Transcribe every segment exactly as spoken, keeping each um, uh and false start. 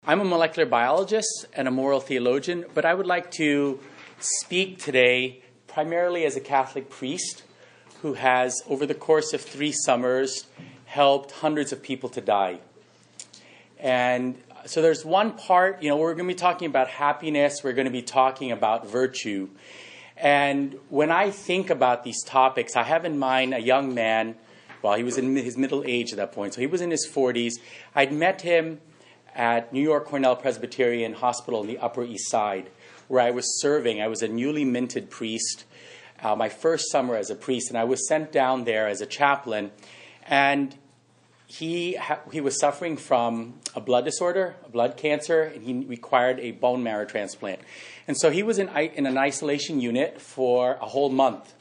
I'm a molecular biologist and a moral theologian, but I would like to speak today primarily as a Catholic priest who has, over the course of three summers, helped hundreds of people to die. And so there's one part, you know, we're going to be talking about happiness, we're going to be talking about virtue. And when I think about these topics, I have in mind a young man, well, he was in his middle age at that point, so he was in his forties. I'd met him at New York Cornell Presbyterian Hospital in the Upper East Side, where I was serving. I was a newly minted priest, uh, my first summer as a priest, and I was sent down there as a chaplain. And he ha- he was suffering from a blood disorder, a blood cancer, and he required a bone marrow transplant. And so he was in, in an isolation unit for a whole month.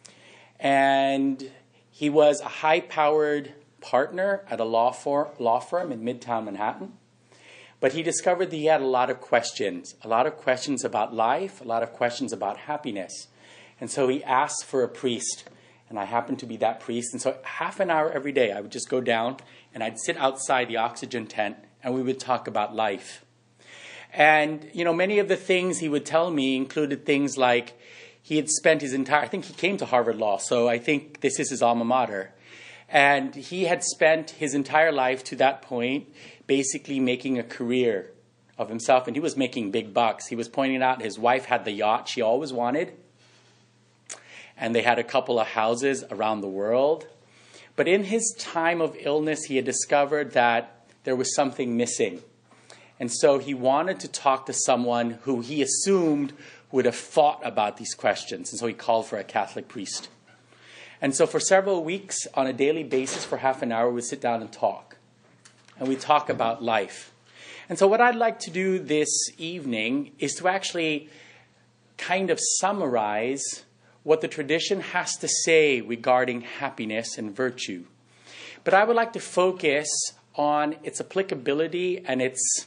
And he was a high-powered partner at a law, for, law firm in Midtown Manhattan. But he discovered that he had a lot of questions, a lot of questions about life, a lot of questions about happiness. And so he asked for a priest, and I happened to be that priest. And so half an hour every day, I would just go down, and I'd sit outside the oxygen tent, and we would talk about life. And, you know, many of the things he would tell me included things like he had spent his entire, I think he came to Harvard Law, so I think this is his alma mater. And he had spent his entire life to that point basically making a career of himself. And he was making big bucks. He was pointing out his wife had the yacht she always wanted. And they had a couple of houses around the world. But in his time of illness, he had discovered that there was something missing. And so he wanted to talk to someone who he assumed would have thought about these questions. And so he called for a Catholic priest. And so for several weeks, on a daily basis, for half an hour, we'd sit down and talk. And we talk about life. And so what I'd like to do this evening is to actually kind of summarize what the tradition has to say regarding happiness and virtue. But I would like to focus on its applicability and its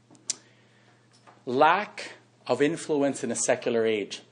lack of influence in a secular age.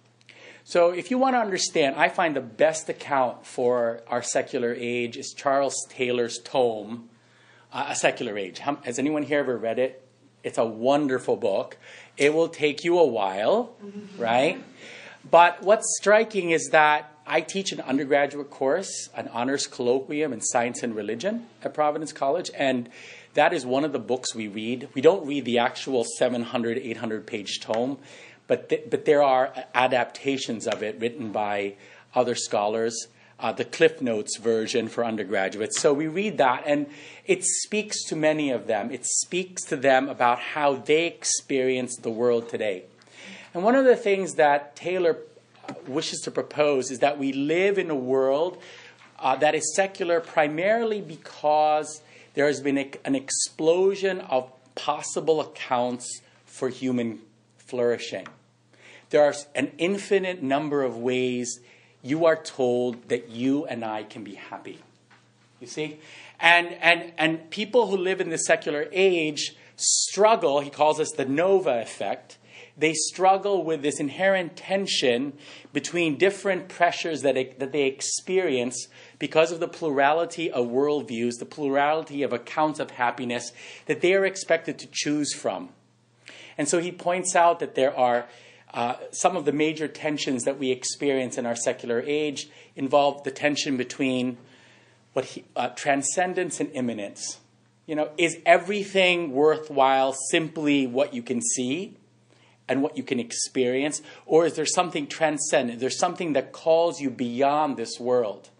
So if you want to understand, I find the best account for our secular age is Charles Taylor's tome, uh, A Secular Age. How, has anyone here ever read it? It's a wonderful book. It will take you a while, right? But what's striking is that I teach an undergraduate course, an honors colloquium in science and religion at Providence College, and that is one of the books we read. We don't read the actual seven hundred, eight hundred page tome, But th- but there are adaptations of it written by other scholars, uh, the Cliff Notes version for undergraduates. So we read that, and it speaks to many of them. It speaks to them about how they experience the world today. And one of the things that Taylor wishes to propose is that we live in a world uh, that is secular primarily because there has been a, an explosion of possible accounts for human flourishing. There are an infinite number of ways you are told that you and I can be happy. You see? And and and people who live in the secular age struggle, he calls this the Nova effect. They struggle with this inherent tension between different pressures that, it, that they experience because of the plurality of worldviews, the plurality of accounts of happiness that they are expected to choose from. And so he points out that there are uh, some of the major tensions that we experience in our secular age involve the tension between what he, uh, transcendence and immanence. You know, is everything worthwhile simply what you can see and what you can experience? Or is there something transcendent? There's something that calls you beyond this world.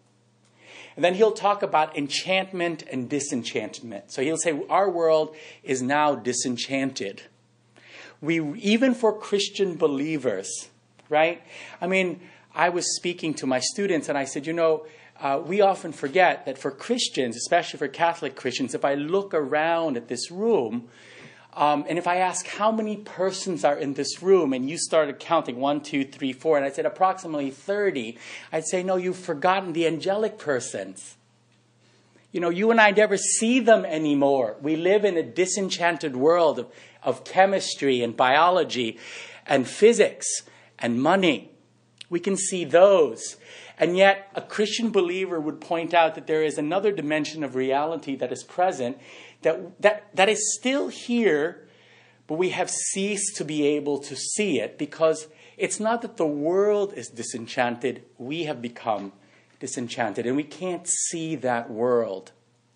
And then he'll talk about enchantment and disenchantment. So he'll say our world is now disenchanted. We, even for Christian believers, right? I mean, I was speaking to my students and I said, you know, uh, we often forget that for Christians, especially for Catholic Christians, if I look around at this room, um, and if I ask how many persons are in this room, and you started counting one, two, three, four, and I said approximately thirty, I'd say, no, you've forgotten the angelic persons. You know, you and I never see them anymore. We live in a disenchanted world of, of chemistry and biology and physics and money. We can see those. And yet a Christian believer would point out that there is another dimension of reality that is present that that, that is still here, but we have ceased to be able to see it because it's not that the world is disenchanted, we have become disenchanted, and we can't see that world.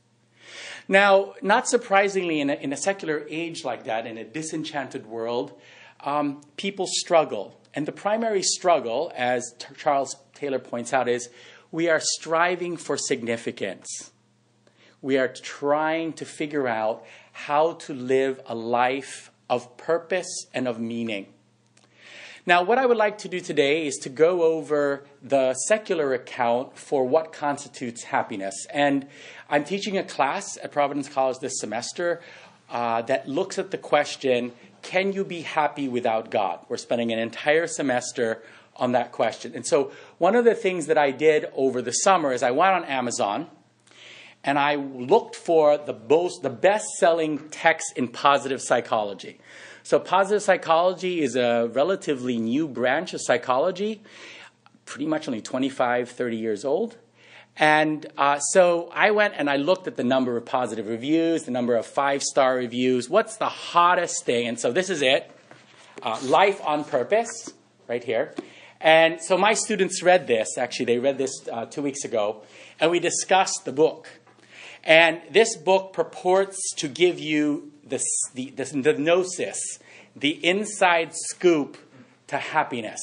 Now, not surprisingly, in a, in a secular age like that, in a disenchanted world, um, people struggle. And the primary struggle, as T- Charles Taylor points out, is we are striving for significance. We are trying to figure out how to live a life of purpose and of meaning. Now, what I would like to do today is to go over the secular account for what constitutes happiness. And I'm teaching a class at Providence College this semester uh, that looks at the question, can you be happy without God? We're spending an entire semester on that question. And so one of the things that I did over the summer is I went on Amazon and I looked for the most, the best-selling text in positive psychology. So positive psychology is a relatively new branch of psychology, pretty much only twenty-five, thirty years old. And uh, so I went and I looked at the number of positive reviews, the number of five-star reviews. What's the hottest thing? And so this is it, uh, Life on Purpose, right here. And so my students read this. Actually, they read this uh, two weeks ago. And we discussed the book. And this book purports to give you the, the, the, the gnosis, the inside scoop to happiness.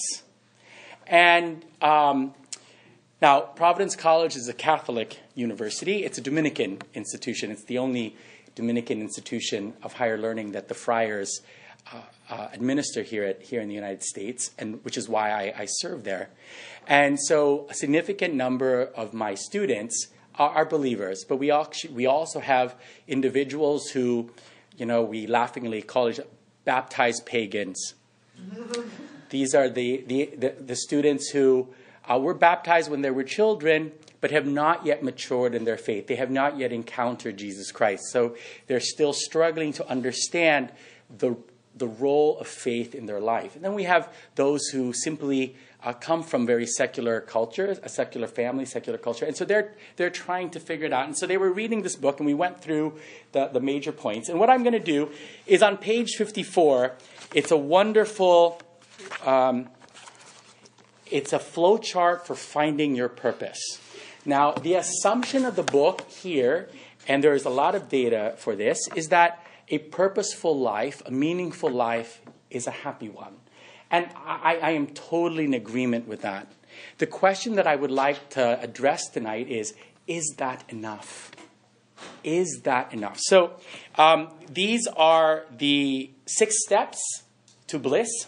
And um, now, Providence College is a Catholic university. It's a Dominican institution. It's the only Dominican institution of higher learning that the friars uh, uh, administer here at, here in the United States, and which is why I, I serve there. And so a significant number of my students are, are believers, but we, al- we also have individuals who, you know, we laughingly call it baptized pagans. These are the, the, the, the students who uh, were baptized when they were children, but have not yet matured in their faith. They have not yet encountered Jesus Christ. So they're still struggling to understand the, the role of faith in their life. And then we have those who simply uh, come from very secular cultures, a secular family, secular culture. And so they're they're trying to figure it out. And so they were reading this book, and we went through the, the major points. And what I'm going to do is on page fifty-four, it's a wonderful, um, it's a flow chart for finding your purpose. Now, the assumption of the book here, and there's a lot of data for this, is that a purposeful life, a meaningful life, is a happy one. And I, I am totally in agreement with that. The question that I would like to address tonight is, is that enough? Is that enough? So um, these are the six steps to bliss.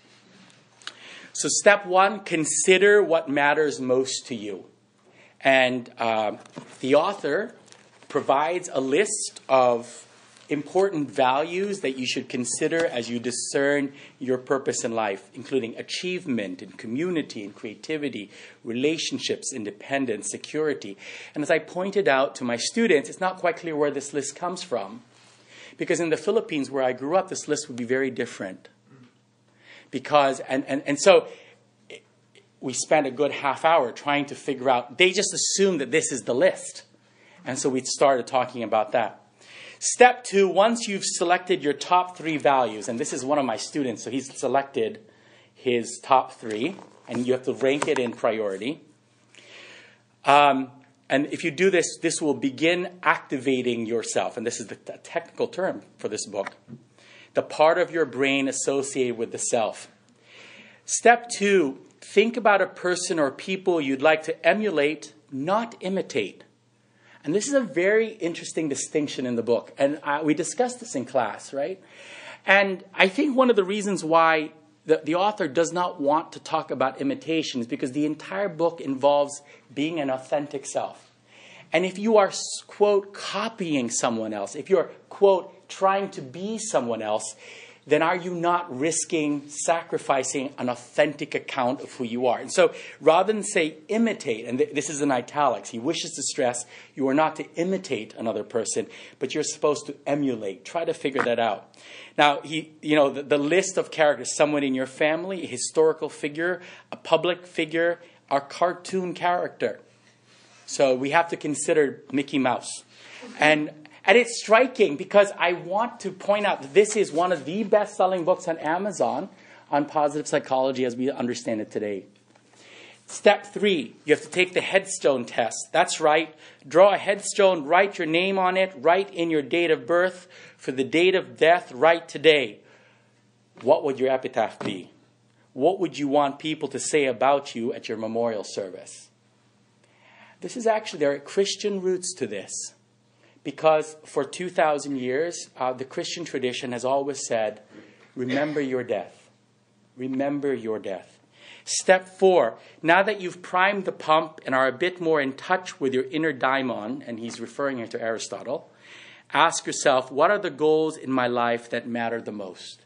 So step one, consider what matters most to you. And uh, the author provides a list of important values that you should consider as you discern your purpose in life, including achievement and community and creativity, relationships, independence, security. And as I pointed out to my students, it's not quite clear where this list comes from. Because in the Philippines, where I grew up, this list would be very different. Because, and, and, and so we spent a good half hour trying to figure out, they just assumed that this is the list. And so we started talking about that. Step two, once you've selected your top three values, and this is one of my students, so he's selected his top three, and you have to rank it in priority. Um, and if you do this, this will begin activating yourself, and this is the t- technical term for this book, the part of your brain associated with the self. Step two, think about a person or people you'd like to emulate, not imitate. And this is a very interesting distinction in the book. And uh, we discussed this in class, right? And I think one of the reasons why the, the author does not want to talk about imitation is because the entire book involves being an authentic self. And if you are, quote, copying someone else, if you're, quote, trying to be someone else, then are you not risking sacrificing an authentic account of who you are? And so rather than say imitate, and th- this is in italics, he wishes to stress you are not to imitate another person, but you're supposed to emulate. Try to figure that out. Now, he, you know, the, the list of characters, someone in your family, a historical figure, a public figure, a cartoon character. So we have to consider Mickey Mouse. And And it's striking because I want to point out that this is one of the best-selling books on Amazon on positive psychology as we understand it today. Step three, you have to take the headstone test. That's right. Draw a headstone, write your name on it, write in your date of birth. For the date of death, write today. What would your epitaph be? What would you want people to say about you at your memorial service? This is actually, there are Christian roots to this. Because for two thousand years, uh, the Christian tradition has always said, remember your death. Remember your death. Step four, now that you've primed the pump and are a bit more in touch with your inner daimon, and he's referring here to Aristotle, ask yourself, what are the goals in my life that matter the most?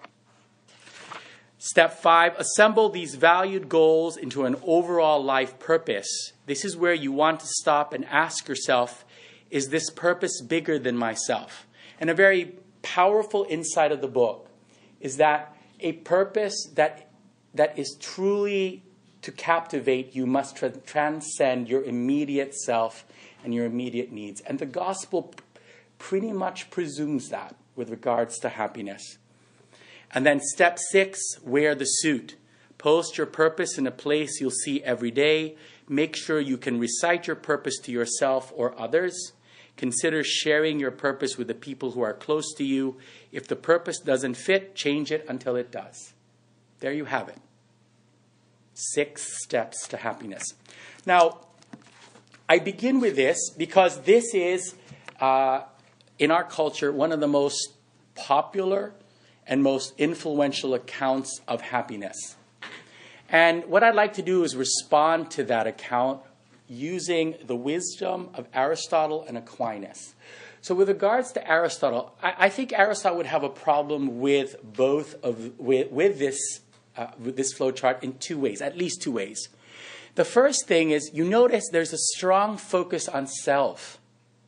Step five, assemble these valued goals into an overall life purpose. This is where you want to stop and ask yourself, is this purpose bigger than myself? And a very powerful insight of the book is that a purpose that that is truly to captivate you must tra- transcend your immediate self and your immediate needs. And the gospel p- pretty much presumes that with regards to happiness. And then step six, wear the suit. Post your purpose in a place you'll see every day. Make sure you can recite your purpose to yourself or others. Consider sharing your purpose with the people who are close to you. If the purpose doesn't fit, change it until it does. There you have it. Six steps to happiness. Now, I begin with this because this is, uh, in our culture, one of the most popular and most influential accounts of happiness. And what I'd like to do is respond to that account using the wisdom of Aristotle and Aquinas. So with regards to Aristotle, I, I think Aristotle would have a problem with both of with, with this uh, with this flowchart in two ways, at least two ways. The first thing is you notice there's a strong focus on self.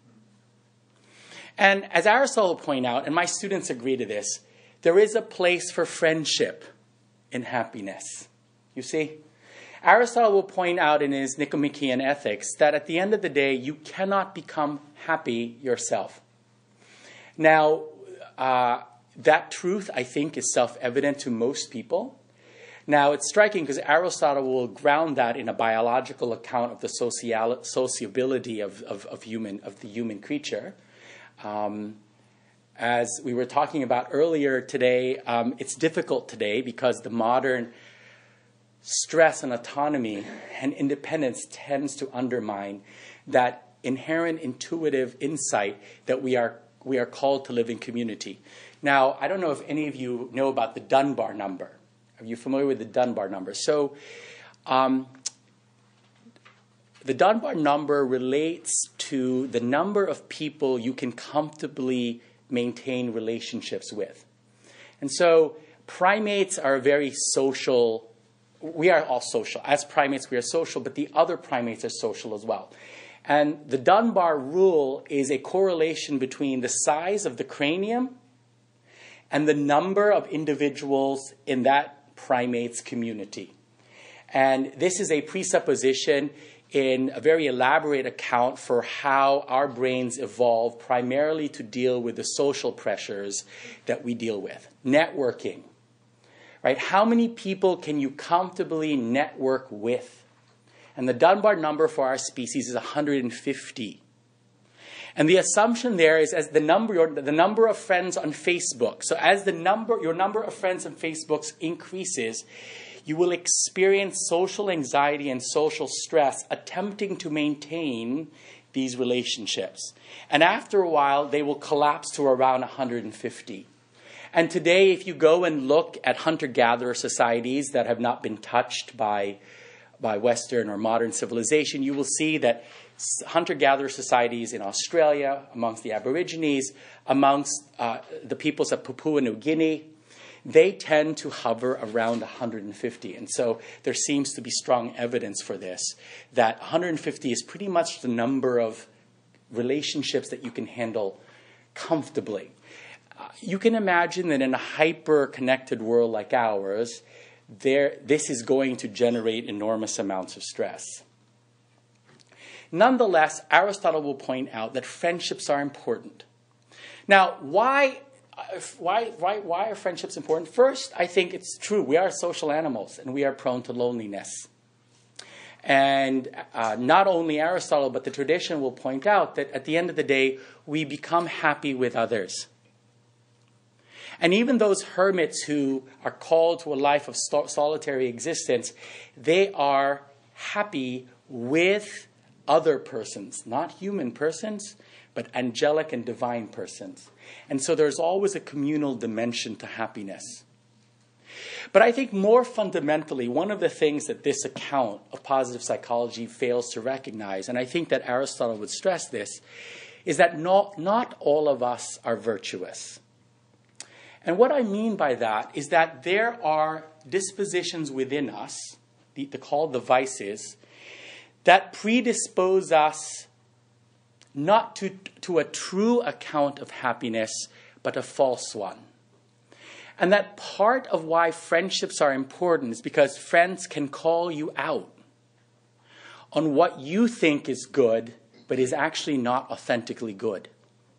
And as Aristotle will point out, and my students agree to this, there is a place for friendship in happiness. You see? Aristotle will point out in his Nicomachean Ethics that at the end of the day, you cannot become happy yourself. Now, uh, that truth, I think, is self-evident to most people. Now, it's striking because Aristotle will ground that in a biological account of the social, sociability of, of, of, human, of the human creature. Um, as we were talking about earlier today, um, it's difficult today because the modern stress on autonomy and independence tends to undermine that inherent intuitive insight that we are we are called to live in community. Now, I don't know if any of you know about the Dunbar number. Are you familiar with the Dunbar number? So, um, the Dunbar number relates to the number of people you can comfortably maintain relationships with. And so, primates are very social. We are all social. As primates, we are social, but the other primates are social as well. And the Dunbar rule is a correlation between the size of the cranium and the number of individuals in that primate's community. And this is a presupposition in a very elaborate account for how our brains evolve primarily to deal with the social pressures that we deal with. Networking. Right? How many people can you comfortably network with? And the Dunbar number for our species is one hundred fifty. And the assumption there is as the number, your, the number of friends on Facebook. So as the number, your number of friends on Facebook increases, you will experience social anxiety and social stress attempting to maintain these relationships. And after a while, they will collapse to around one hundred fifty. And today, if you go and look at hunter-gatherer societies that have not been touched by, by Western or modern civilization, you will see that hunter-gatherer societies in Australia, amongst the Aborigines, amongst uh, the peoples of Papua New Guinea, they tend to hover around one hundred fifty. And so there seems to be strong evidence for this, that one hundred fifty is pretty much the number of relationships that you can handle comfortably. Uh, you can imagine that in a hyper-connected world like ours, there, this is going to generate enormous amounts of stress. Nonetheless, Aristotle will point out that friendships are important. Now, why, why, why, why are friendships important? First, I think it's true. We are social animals, and we are prone to loneliness. And uh, not only Aristotle, but the tradition will point out that at the end of the day, we become happy with others. And even those hermits who are called to a life of solitary existence, they are happy with other persons, not human persons, but angelic and divine persons. And so there's always a communal dimension to happiness. But I think more fundamentally, one of the things that this account of positive psychology fails to recognize, and I think that Aristotle would stress this, is that not, not all of us are virtuous. And what I mean by that is that there are dispositions within us, the, the called the vices, that predispose us not to, to a true account of happiness, but a false one. And that part of why friendships are important is because friends can call you out on what you think is good, but is actually not authentically good.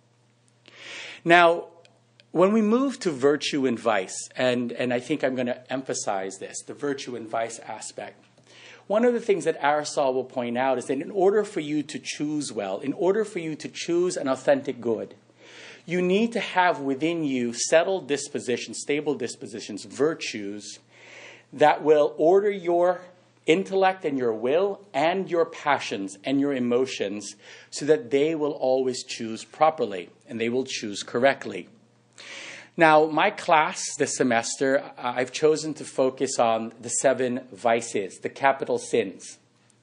Now, when we move to virtue and vice, and, and I think I'm going to emphasize this, the virtue and vice aspect, one of the things that Aristotle will point out is that in order for you to choose well, in order for you to choose an authentic good, you need to have within you settled dispositions, stable dispositions, virtues that will order your intellect and your will and your passions and your emotions so that they will always choose properly and they will choose correctly. Now, my class this semester, uh, I've chosen to focus on the seven vices, the capital sins.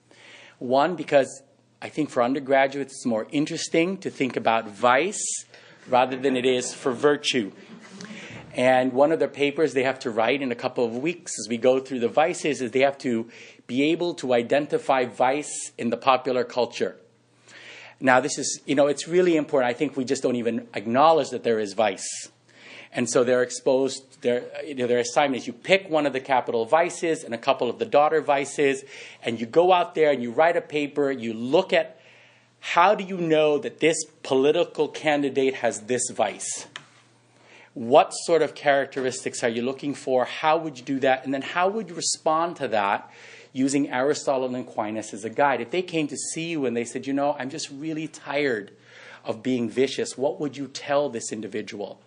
One, because I think for undergraduates it's more interesting to think about vice rather than it is for virtue. And one of the papers they have to write in a couple of weeks as we go through the vices is they have to be able to identify vice in the popular culture. Now, this is, you know, it's really important. I think we just don't even acknowledge that there is vice. And so they're exposed, their, you know, their assignment is you pick one of the capital vices and a couple of the daughter vices, and you go out there and you write a paper, you look at how do you know that this political candidate has this vice? What sort of characteristics are you looking for? How would you do that? And then how would you respond to that using Aristotle and Aquinas as a guide? If they came to see you and they said, you know, I'm just really tired of being vicious, what would you tell this individual?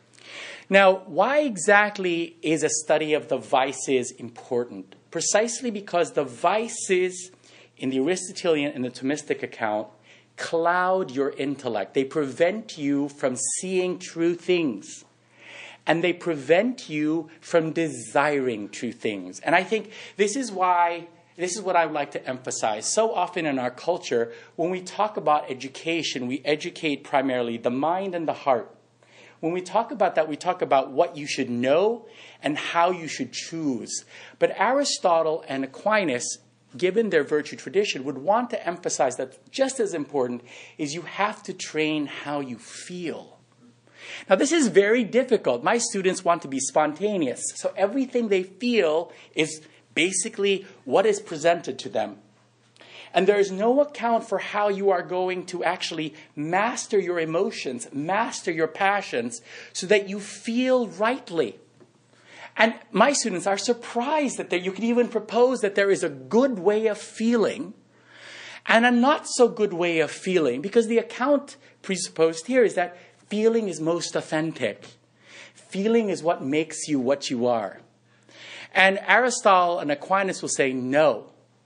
Now, why exactly is a study of the vices important? Precisely because the vices in the Aristotelian and the Thomistic account cloud your intellect. They prevent you from seeing true things. And they prevent you from desiring true things. And I think this is why, this is what I would like to emphasize. So often in our culture, when we talk about education, we educate primarily the mind and the heart. When we talk about that, we talk about what you should know and how you should choose. But Aristotle and Aquinas, given their virtue tradition, would want to emphasize that just as important is you have to train how you feel. Now, this is very difficult. My students want to be spontaneous. So everything they feel is basically what is presented to them. And there is no account for how you are going to actually master your emotions, master your passions, so that you feel rightly. And my students are surprised that there, you can even propose that there is a good way of feeling and a not so good way of feeling, because the account presupposed here is that feeling is most authentic. Feeling is what makes you what you are. And Aristotle and Aquinas will say no.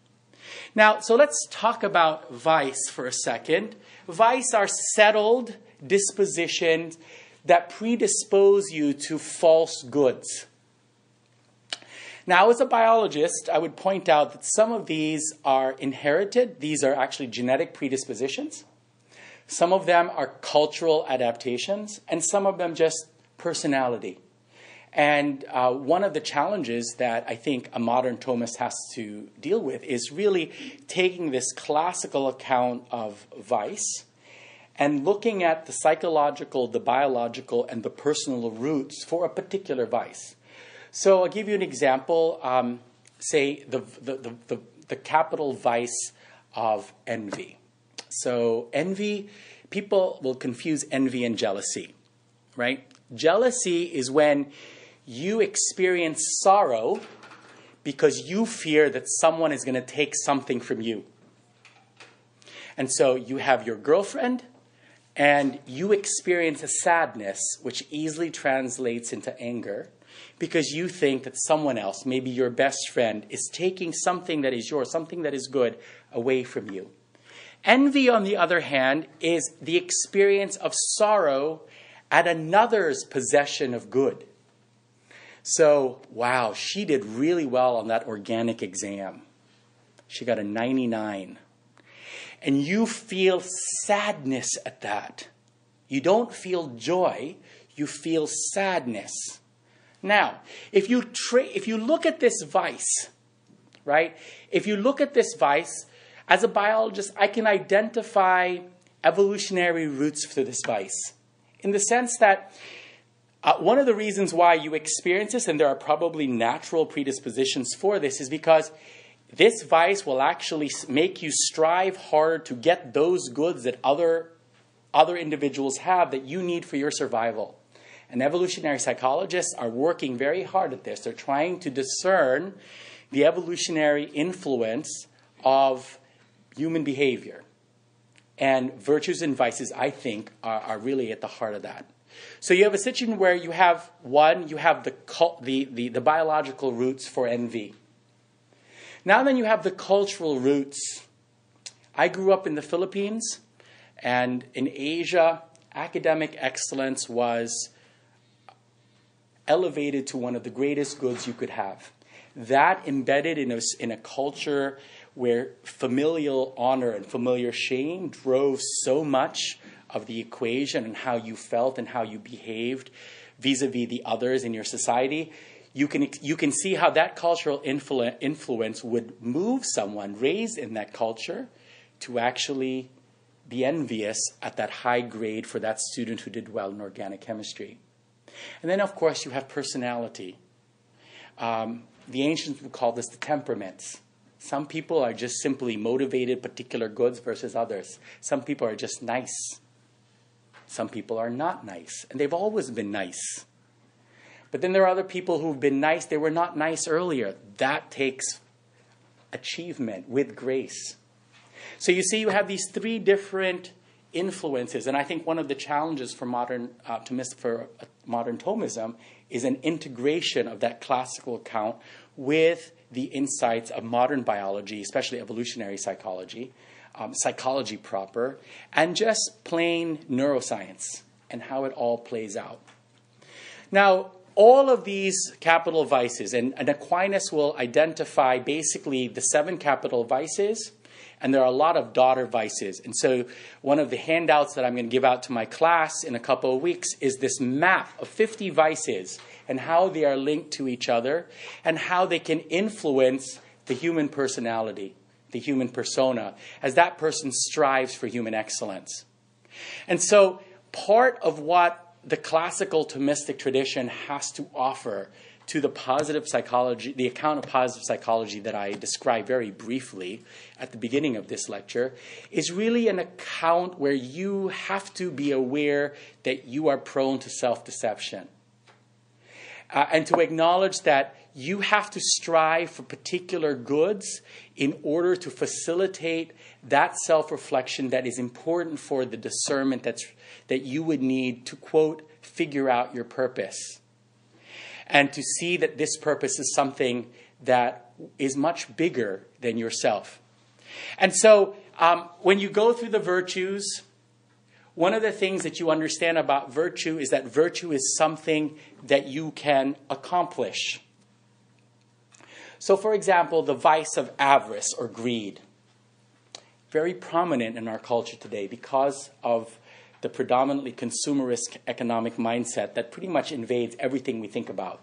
Now, so let's talk about vice for a second. Vice are settled dispositions that predispose you to false goods. Now, as a biologist, I would point out that some of these are inherited. These are actually genetic predispositions. Some of them are cultural adaptations, and some of them just personality. And uh, one of the challenges that I think a modern Thomist has to deal with is really taking this classical account of vice and looking at the psychological, the biological, and the personal roots for a particular vice. So I'll give you an example. Um, say the, the, the, the, the capital vice of envy. So envy, people will confuse envy and jealousy. right? Jealousy is when you experience sorrow because you fear that someone is going to take something from you. And so you have your girlfriend, and you experience a sadness which easily translates into anger because you think that someone else, maybe your best friend, is taking something that is yours, something that is good, away from you. Envy, on the other hand, is the experience of sorrow at another's possession of good. So, wow, she did really well on that organic exam. She got a ninety-nine. And you feel sadness at that. You don't feel joy, you feel sadness. Now, if you tra- if you look at this vice, right? If you look at this vice, as a biologist, I can identify evolutionary roots for this vice. In the sense that uh, one of the reasons why you experience this, and there are probably natural predispositions for this, is because this vice will actually make you strive hard to get those goods that other, other individuals have that you need for your survival. And evolutionary psychologists are working very hard at this. They're trying to discern the evolutionary influence of human behavior. And virtues and vices, I think, are, are really at the heart of that. So you have a situation where you have, one, you have the, cult, the, the, the biological roots for envy. Now then you have the cultural roots. I grew up in the Philippines, and in Asia, academic excellence was elevated to one of the greatest goods you could have. That embedded in a, in a culture where familial honor and familiar shame drove so much of the equation and how you felt and how you behaved vis-a-vis the others in your society, you can, you can see how that cultural influ- influence would move someone raised in that culture to actually be envious at that high grade for that student who did well in organic chemistry. And then, of course, you have personality. Um, the ancients would call this the temperaments. Some people are just simply motivated particular goods versus others. Some people are just nice. Some people are not nice. And they've always been nice. But then there are other people who've been nice. They were not nice earlier. That takes achievement with grace. So you see, you have these three different influences. And I think one of the challenges for modern optimist, for modern Thomism is an integration of that classical account with the insights of modern biology, especially evolutionary psychology, um, psychology proper, and just plain neuroscience and how it all plays out. Now, all of these capital vices, and, and Aquinas will identify basically the seven capital vices, and there are a lot of daughter vices. And so one of the handouts that I'm going to give out to my class in a couple of weeks is this map of fifty vices and how they are linked to each other and how they can influence the human personality, the human persona, as that person strives for human excellence. And so part of what the classical Thomistic tradition has to offer to the positive psychology, the account of positive psychology that I described very briefly at the beginning of this lecture, is really an account where you have to be aware that you are prone to self-deception. Uh, and to acknowledge that you have to strive for particular goods in order to facilitate that self-reflection that is important for the discernment that's, that you would need to, quote, figure out your purpose. And to see that this purpose is something that is much bigger than yourself. And so um, when you go through the virtues, one of the things that you understand about virtue is that virtue is something that you can accomplish. So, for example, the vice of avarice or greed, very prominent in our culture today because of the predominantly consumerist economic mindset that pretty much invades everything we think about.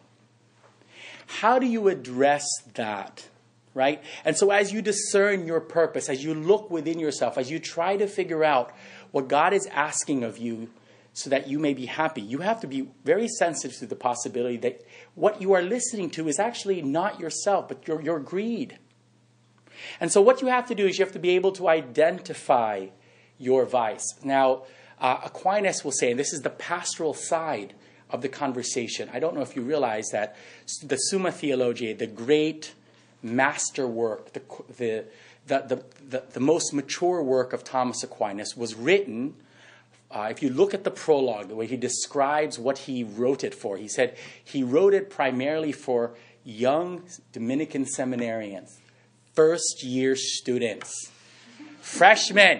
How do you address that, right? And so as you discern your purpose, as you look within yourself, as you try to figure out what God is asking of you so that you may be happy, you have to be very sensitive to the possibility that what you are listening to is actually not yourself, but your, your greed. And so what you have to do is you have to be able to identify your vice. Now, uh, Aquinas will say, and this is the pastoral side of the conversation. I don't know if you realize that the Summa Theologiae, the great masterwork, the, the, the, the, the, the most mature work of Thomas Aquinas, was written, uh, if you look at the prologue, the way he describes what he wrote it for, he said he wrote it primarily for young Dominican seminarians, first-year students, freshmen.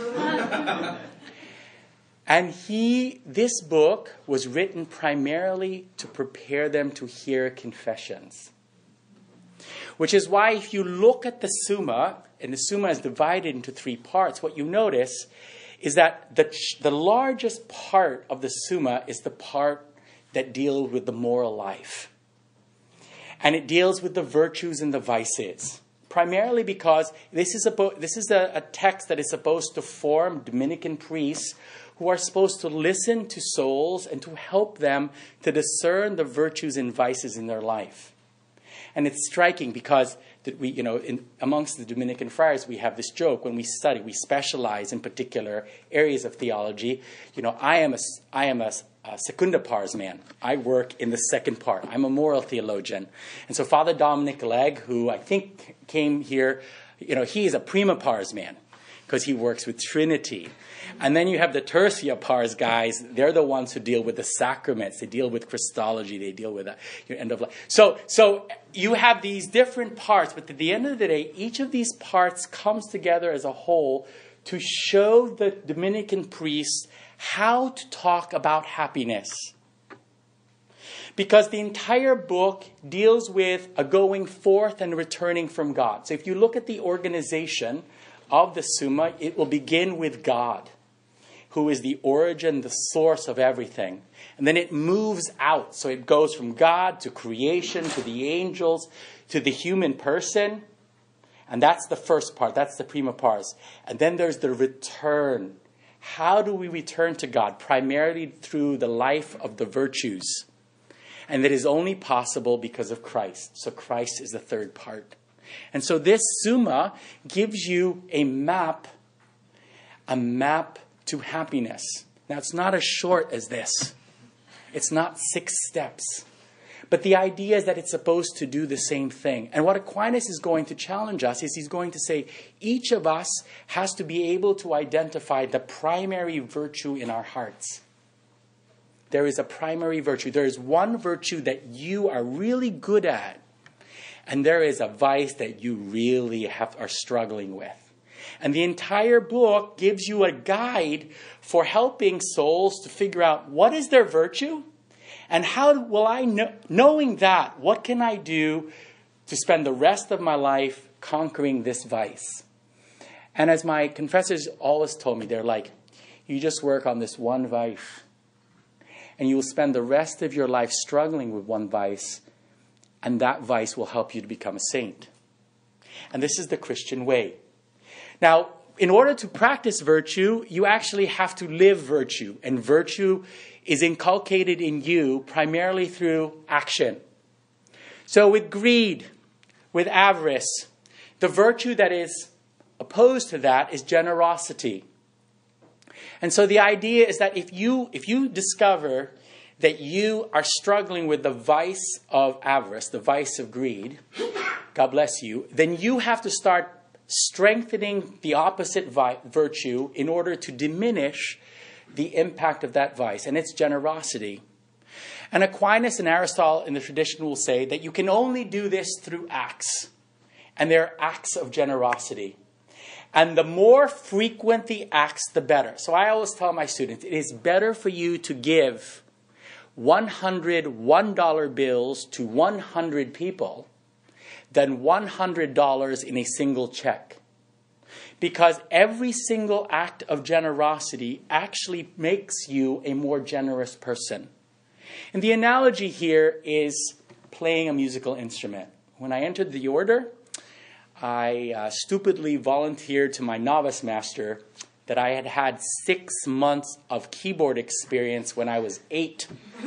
And he, this book was written primarily to prepare them to hear confessions. Which is why if you look at the Summa, and the Summa is divided into three parts, what you notice is that the, the largest part of the Summa is the part that deals with the moral life. And it deals with the virtues and the vices. Primarily because this is, a, this is a, a text that is supposed to form Dominican priests who are supposed to listen to souls and to help them to discern the virtues and vices in their life. And it's striking because that we, you know, in, amongst the Dominican friars, we have this joke when we study, we specialize in particular areas of theology. You know, I am a, I am a, a secunda pars man. I work in the second part. I'm a moral theologian. And so Father Dominic Legge, who I think came here, you know, he is a prima pars man because he works with Trinity. And then you have the tertia pars guys. They're the ones who deal with the sacraments. They deal with Christology. They deal with uh, your end of life. So, so you have these different parts, but at the end of the day, each of these parts comes together as a whole to show the Dominican priests how to talk about happiness. Because the entire book deals with a going forth and returning from God. So if you look at the organization of the Summa, it will begin with God, who is the origin, the source of everything. And then it moves out. So it goes from God to creation, to the angels, to the human person. And that's the first part. That's the prima pars. And then there's the return. How do we return to God? Primarily through the life of the virtues. And that is only possible because of Christ. So Christ is the third part. And so this Summa gives you a map, a map to happiness. Now, it's not as short as this. It's not six steps. But the idea is that it's supposed to do the same thing. And what Aquinas is going to challenge us is he's going to say each of us has to be able to identify the primary virtue in our hearts. There is a primary virtue. There is one virtue that you are really good at. And there is a vice that you really have, are struggling with. And the entire book gives you a guide for helping souls to figure out what is their virtue and how will I, know, knowing that, what can I do to spend the rest of my life conquering this vice? And as my confessors always told me, they're like, you just work on this one vice and you will spend the rest of your life struggling with one vice, and that vice will help you to become a saint. And this is the Christian way. Now, in order to practice virtue, you actually have to live virtue. And virtue is inculcated in you primarily through action. So with greed, with avarice, the virtue that is opposed to that is generosity. And so the idea is that if you, if you discover that you are struggling with the vice of avarice, the vice of greed, God bless you, then you have to start strengthening the opposite vi- virtue in order to diminish the impact of that vice, and it's generosity. And Aquinas and Aristotle in the tradition will say that you can only do this through acts, and they're acts of generosity. And the more frequent the acts, the better. So I always tell my students, it is better for you to give one hundred one dollar bills to one hundred people than one hundred dollars in a single check. Because every single act of generosity actually makes you a more generous person. And the analogy here is playing a musical instrument. When I entered the order, I uh, stupidly volunteered to my novice master that I had had six months of keyboard experience when I was eight.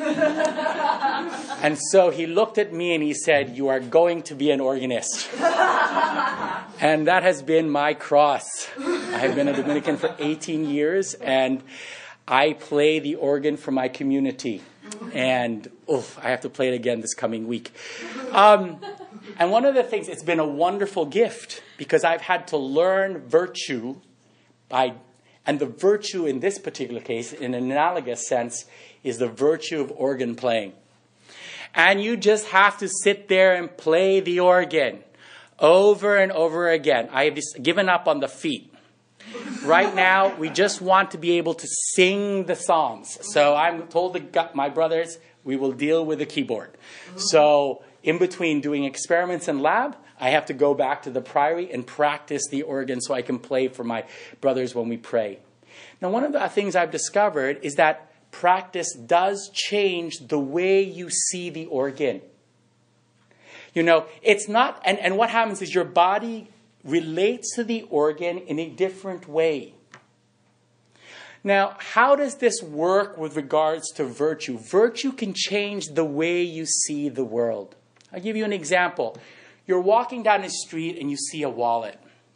And so he looked at me and he said, "You are going to be an organist." And that has been my cross. I have been a Dominican for eighteen years, and I play the organ for my community. And oof, I have to play it again this coming week. Um, and one of the things, it's been a wonderful gift because I've had to learn virtue by, and the virtue in this particular case, in an analogous sense, is the virtue of organ playing. And you just have to sit there and play the organ over and over again. I have given up on the feet. Right now, we just want to be able to sing the psalms. So I'm told the, my brothers, we will deal with the keyboard. So in between doing experiments in lab, I have to go back to the priory and practice the organ so I can play for my brothers when we pray. Now, one of the things I've discovered is that practice does change the way you see the organ. You know, it's not, and, and what happens is your body relates to the organ in a different way. Now, how does this work with regards to virtue? Virtue can change the way you see the world. I'll give you an example. You're walking down the street and you see a wallet.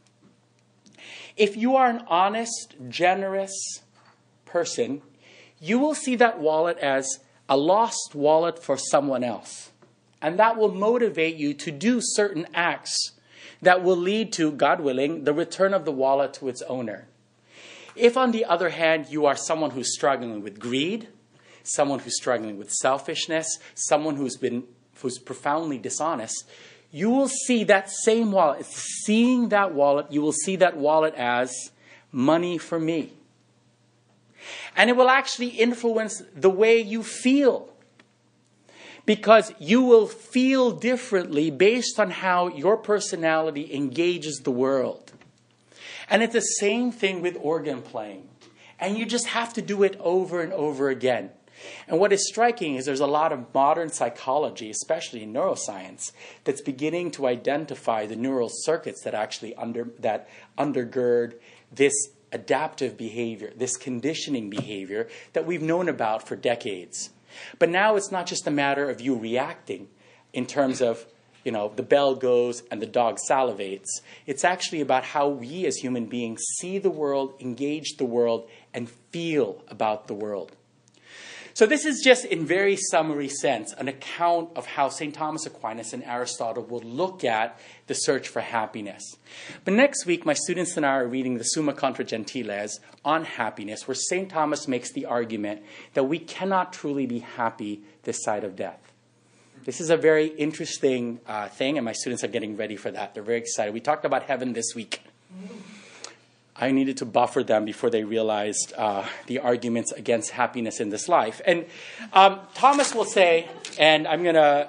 If you are an honest, generous person, you will see that wallet as a lost wallet for someone else. And that will motivate you to do certain acts that will lead to, God willing, the return of the wallet to its owner. If, on the other hand, you are someone who's struggling with greed, someone who's struggling with selfishness, someone who's been who's profoundly dishonest, you will see that same wallet. Seeing that wallet, you will see that wallet as money for me. And it will actually influence the way you feel. Because you will feel differently based on how your personality engages the world. And it's the same thing with organ playing. And you just have to do it over and over again. And what is striking is there's a lot of modern psychology, especially in neuroscience, that's beginning to identify the neural circuits that actually under, that undergird this adaptive behavior, this conditioning behavior that we've known about for decades. But now it's not just a matter of you reacting in terms of, you know, the bell goes and the dog salivates. It's actually about how we as human beings see the world, engage the world, and feel about the world. So this is just, in very summary sense, an account of how Saint Thomas Aquinas and Aristotle will look at the search for happiness. But next week, my students and I are reading the Summa Contra Gentiles on happiness, where Saint Thomas makes the argument that we cannot truly be happy this side of death. This is a very interesting uh, thing, and my students are getting ready for that. They're very excited. We talked about heaven this week. I needed to buffer them before they realized uh, the arguments against happiness in this life. And um, Thomas will say, and I'm going to,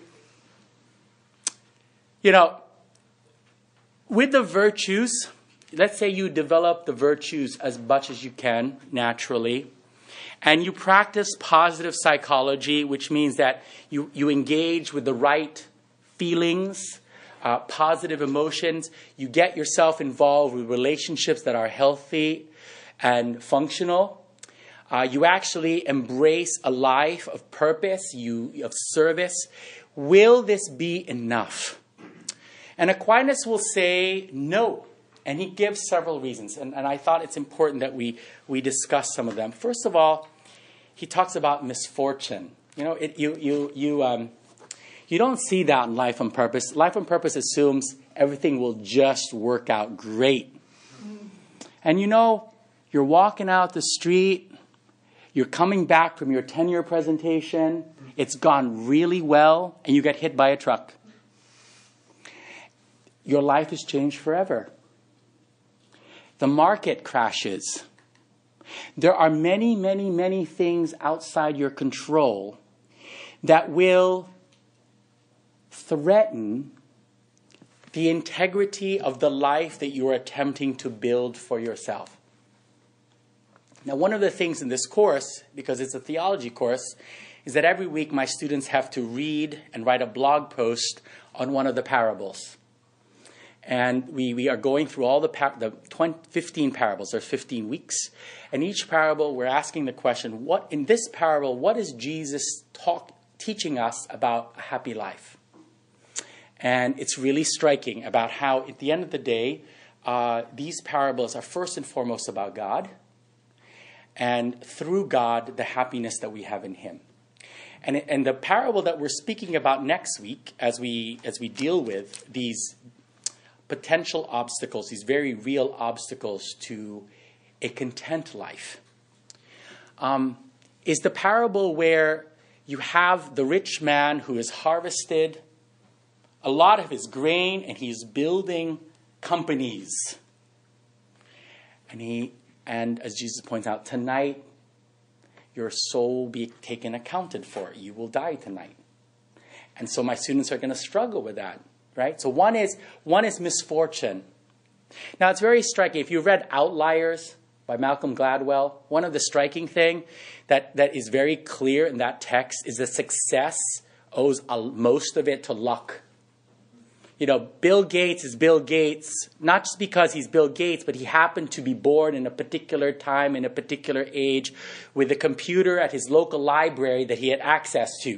you know, with the virtues, let's say you develop the virtues as much as you can naturally, and you practice positive psychology, which means that you, you engage with the right feelings, Uh, positive emotions. You get yourself involved with relationships that are healthy and functional. Uh, you actually embrace a life of purpose, you of service. Will this be enough? And Aquinas will say no. And he gives several reasons. And, and I thought it's important that we, we discuss some of them. First of all, he talks about misfortune. You know, it, you, you, you, um, You don't see that in Life on Purpose. Life on Purpose assumes everything will just work out great. And you know, you're walking out the street, you're coming back from your ten-year presentation, it's gone really well, and you get hit by a truck. Your life has changed forever. The market crashes. There are many, many, many things outside your control that will threaten the integrity of the life that you are attempting to build for yourself. Now, one of the things in this course, because it's a theology course, is that every week my students have to read and write a blog post on one of the parables. And we, we are going through all the, par- the twenty, fifteen parables. There's fifteen weeks. And each parable, we're asking the question, what in this parable, what is Jesus talk, teaching us about a happy life? And it's really striking about how, at the end of the day, uh, these parables are first and foremost about God. and through God, the happiness that we have in him. And, and the parable that we're speaking about next week, as we as we deal with these potential obstacles, these very real obstacles to a content life, um, is the parable where you have the rich man who has harvested a lot of his grain and he's building companies. And he, and as Jesus points out, tonight your soul will be taken accounted for. You will die tonight. And so my students are going to struggle with that, right? So one is one is misfortune. Now it's very striking. If you've read Outliers by Malcolm Gladwell, one of the striking thing that, that is very clear in that text is that success owes a, most of it to luck. You know, Bill Gates is Bill Gates, not just because he's Bill Gates, but he happened to be born in a particular time, in a particular age, with a computer at his local library that he had access to.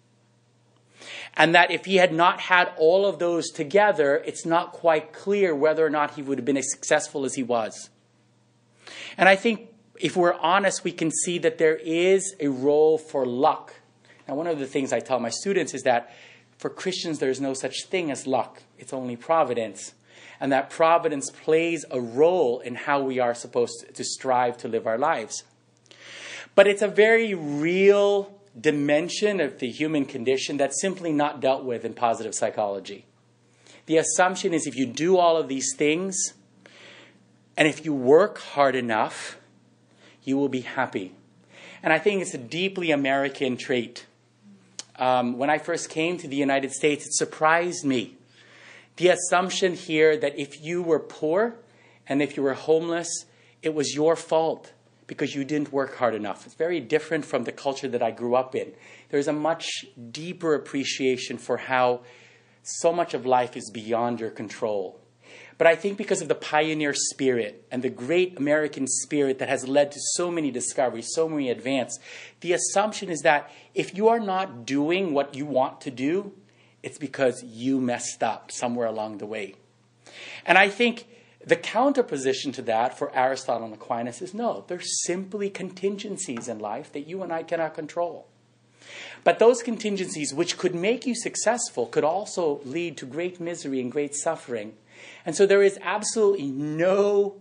And that if he had not had all of those together, it's not quite clear whether or not he would have been as successful as he was. And I think if we're honest, we can see that there is a role for luck. Now, one of the things I tell my students is that for Christians, there's no such thing as luck. It's only providence. And that providence plays a role in how we are supposed to strive to live our lives. But it's a very real dimension of the human condition that's simply not dealt with in positive psychology. The assumption is if you do all of these things, and if you work hard enough, you will be happy. And I think it's a deeply American trait. Um, when I first came to the United States, it surprised me. The assumption here that if you were poor and if you were homeless, it was your fault because you didn't work hard enough. It's very different from the culture that I grew up in. There's a much deeper appreciation for how so much of life is beyond your control. But I think because of the pioneer spirit and the great American spirit that has led to so many discoveries, so many advances, the assumption is that if you are not doing what you want to do, it's because you messed up somewhere along the way. And I think the counterposition to that for Aristotle and Aquinas is no, there's simply contingencies in life that you and I cannot control. But those contingencies which could make you successful could also lead to great misery and great suffering. And so there is absolutely no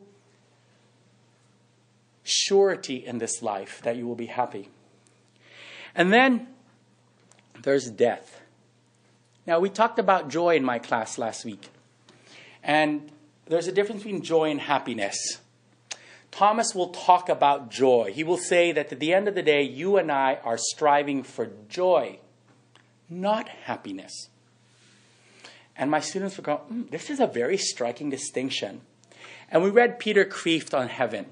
surety in this life that you will be happy. And then there's death. Now, we talked about joy in my class last week. And there's a difference between joy and happiness. Thomas will talk about joy. He will say that at the end of the day, you and I are striving for joy, not happiness. And my students will go, mm, this is a very striking distinction. And we read Peter Kreeft on heaven.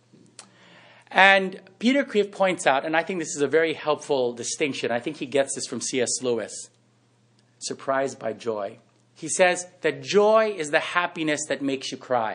And Peter Kreeft points out, and I think this is a very helpful distinction. I think he gets this from C S Lewis. Surprised by joy. He says that joy is the happiness that makes you cry.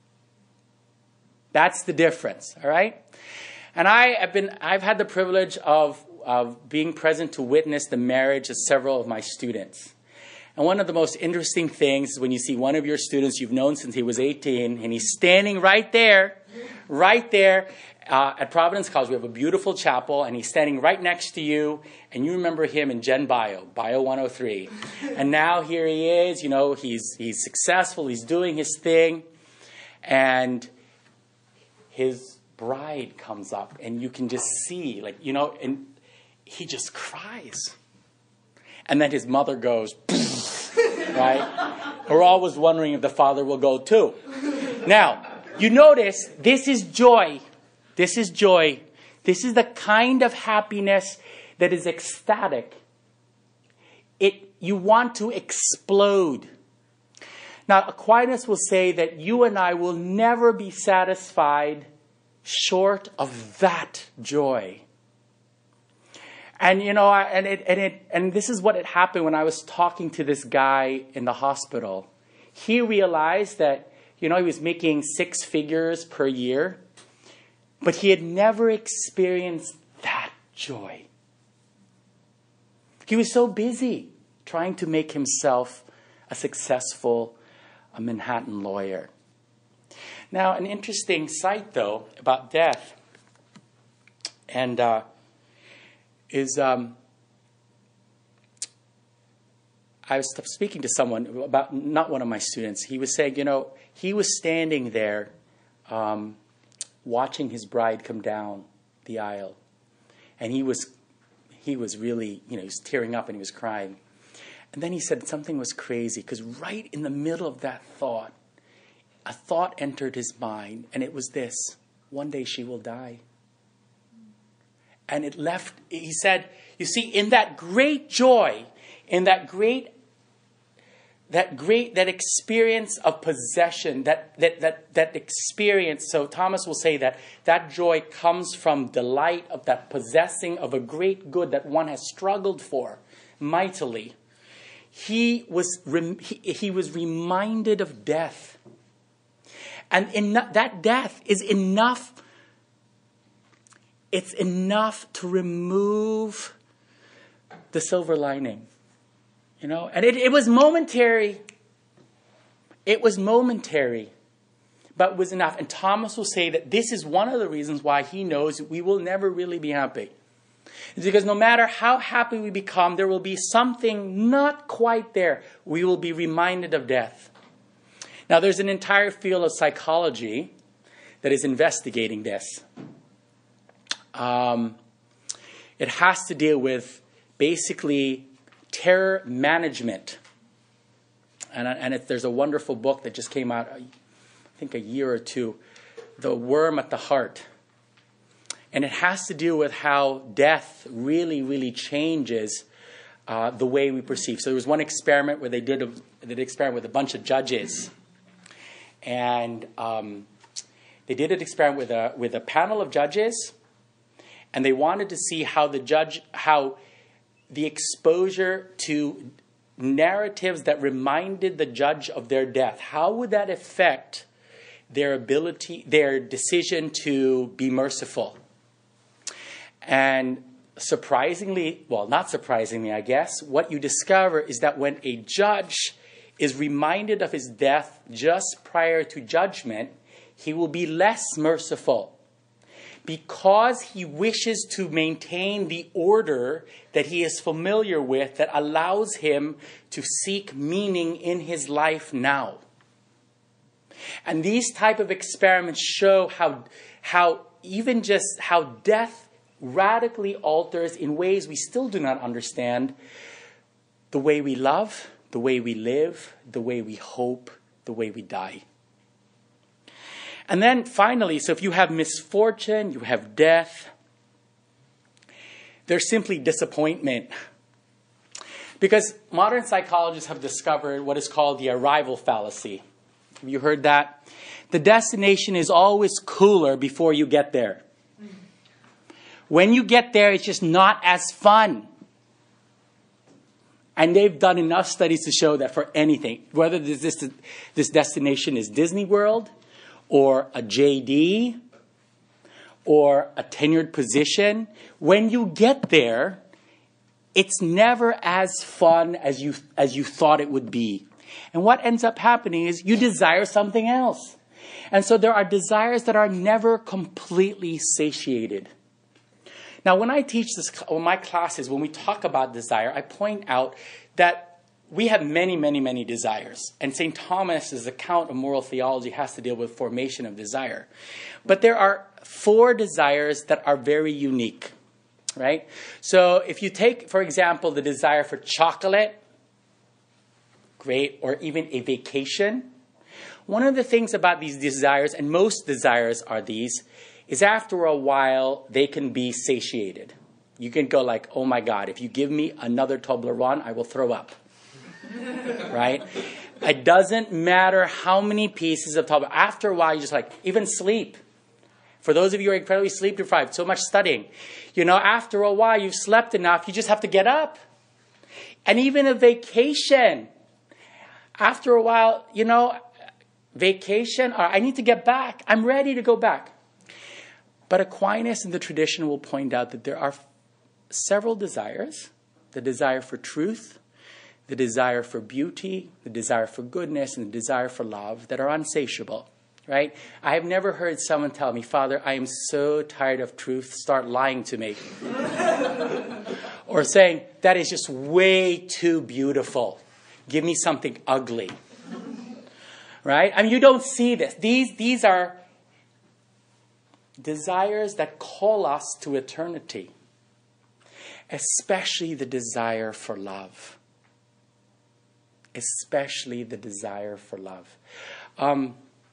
That's the difference, all right? And I have been, I've had the privilege of, of being present to witness the marriage of several of my students. And one of the most interesting things is when you see one of your students you've known since he was eighteen, and he's standing right there, right there uh, at Providence College. We have a beautiful chapel, and he's standing right next to you, and you remember him in Gen Bio, Bio one oh three. And now here he is, you know, he's he's successful, he's doing his thing, and his bride comes up, and you can just see, like, you know, and he just cries. And then his mother goes, right? We're always wondering if the father will go too. Now, you notice this is joy. This is joy. This is the kind of happiness that is ecstatic. It, you want to explode. Now, Aquinas will say that you and I will never be satisfied short of that joy. And, you know, and it, and it, and this is what had happened when I was talking to this guy in the hospital. He realized that, you know, he was making six figures per year, but he had never experienced that joy. He was so busy trying to make himself a successful a Manhattan lawyer. Now, an interesting sight, though, about death And uh, is um, I was speaking to someone about, not one of my students. He was saying, you know, he was standing there um, watching his bride come down the aisle. And he was, he was really, you know, he was tearing up and he was crying. And then he said something was crazy, because right in the middle of that thought, a thought entered his mind, and it was this: one day she will die. And it left, he said, you see, in that great joy, in that great, that great, that experience of possession, that, that, that, that experience, so Thomas will say that that joy comes from delight of that possessing of a great good that one has struggled for mightily. He was, rem- he, he was reminded of death. And in that death is enough, it's enough to remove the silver lining. You know, and it, it was momentary. It was momentary, but was enough. And Thomas will say that this is one of the reasons why he knows we will never really be happy. It's because no matter how happy we become, there will be something not quite there. We will be reminded of death. Now, there's an entire field of psychology that is investigating this. Um, it has to deal with basically terror management. And, and it, there's a wonderful book that just came out, I think a year or two, The Worm at the Heart. And it has to do with how death really, really changes uh, the way we perceive. So there was one experiment where they did, a, they did an experiment with a bunch of judges. And um, they did an experiment with a, with a panel of judges. And they wanted to see how the judge, how the exposure to narratives that reminded the judge of their death, how would that affect their ability, their decision to be merciful? And surprisingly, well, not surprisingly, I guess, what you discover is that when a judge is reminded of his death just prior to judgment, he will be less merciful, because he wishes to maintain the order that he is familiar with that allows him to seek meaning in his life now. And these type of experiments show how, how even just how death radically alters, in ways we still do not understand, the way we love, the way we live, the way we hope, the way we die. And then finally, so if you have misfortune, you have death, there's simply disappointment. Because modern psychologists have discovered what is called the arrival fallacy. Have you heard that? The destination is always cooler before you get there. When you get there, it's just not as fun. And they've done enough studies to show that for anything, whether this, this, this destination is Disney World, or a J D, or a tenured position, when you get there, it's never as fun as you, as you thought it would be. And what ends up happening is you desire something else. And so there are desires that are never completely satiated. Now, when I teach this, in my classes, when we talk about desire, I point out that we have many, many, many desires. And Saint Thomas's account of moral theology has to deal with formation of desire. But there are four desires that are very unique, right? So if you take, for example, the desire for chocolate, great, or even a vacation, one of the things about these desires, and most desires are these, is after a while, they can be satiated. You can go like, oh my God, if you give me another Toblerone, I will throw up. Right? It doesn't matter how many pieces of Toblerone. After a while, you just like, even sleep. For those of you who are incredibly sleep deprived, so much studying. You know, after a while, you've slept enough, you just have to get up. And even a vacation. After a while, you know, vacation, or I need to get back. I'm ready to go back. But Aquinas in the tradition will point out that there are several desires. The desire for truth, the desire for beauty, the desire for goodness, and the desire for love that are unsatiable. right? I have never heard someone tell me, Father, I am so tired of truth, start lying to me. Or saying, that is just way too beautiful. Give me something ugly. Right? I mean, you don't see this. These, these are desires that call us to eternity. Especially the desire for love. Especially the desire for love. Um,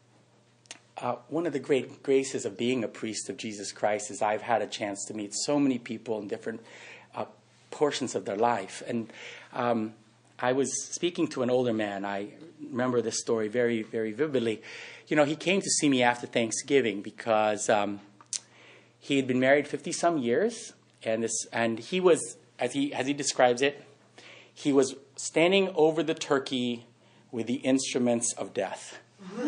uh, one of the great graces of being a priest of Jesus Christ is I've had a chance to meet so many people in different uh, portions of their life. And um, I was speaking to an older man. I remember this story very, very vividly. You know, he came to see me after Thanksgiving because um, he had been married fifty-some years. And this, and he was, as he as he describes it, he was standing over the turkey with the instruments of death.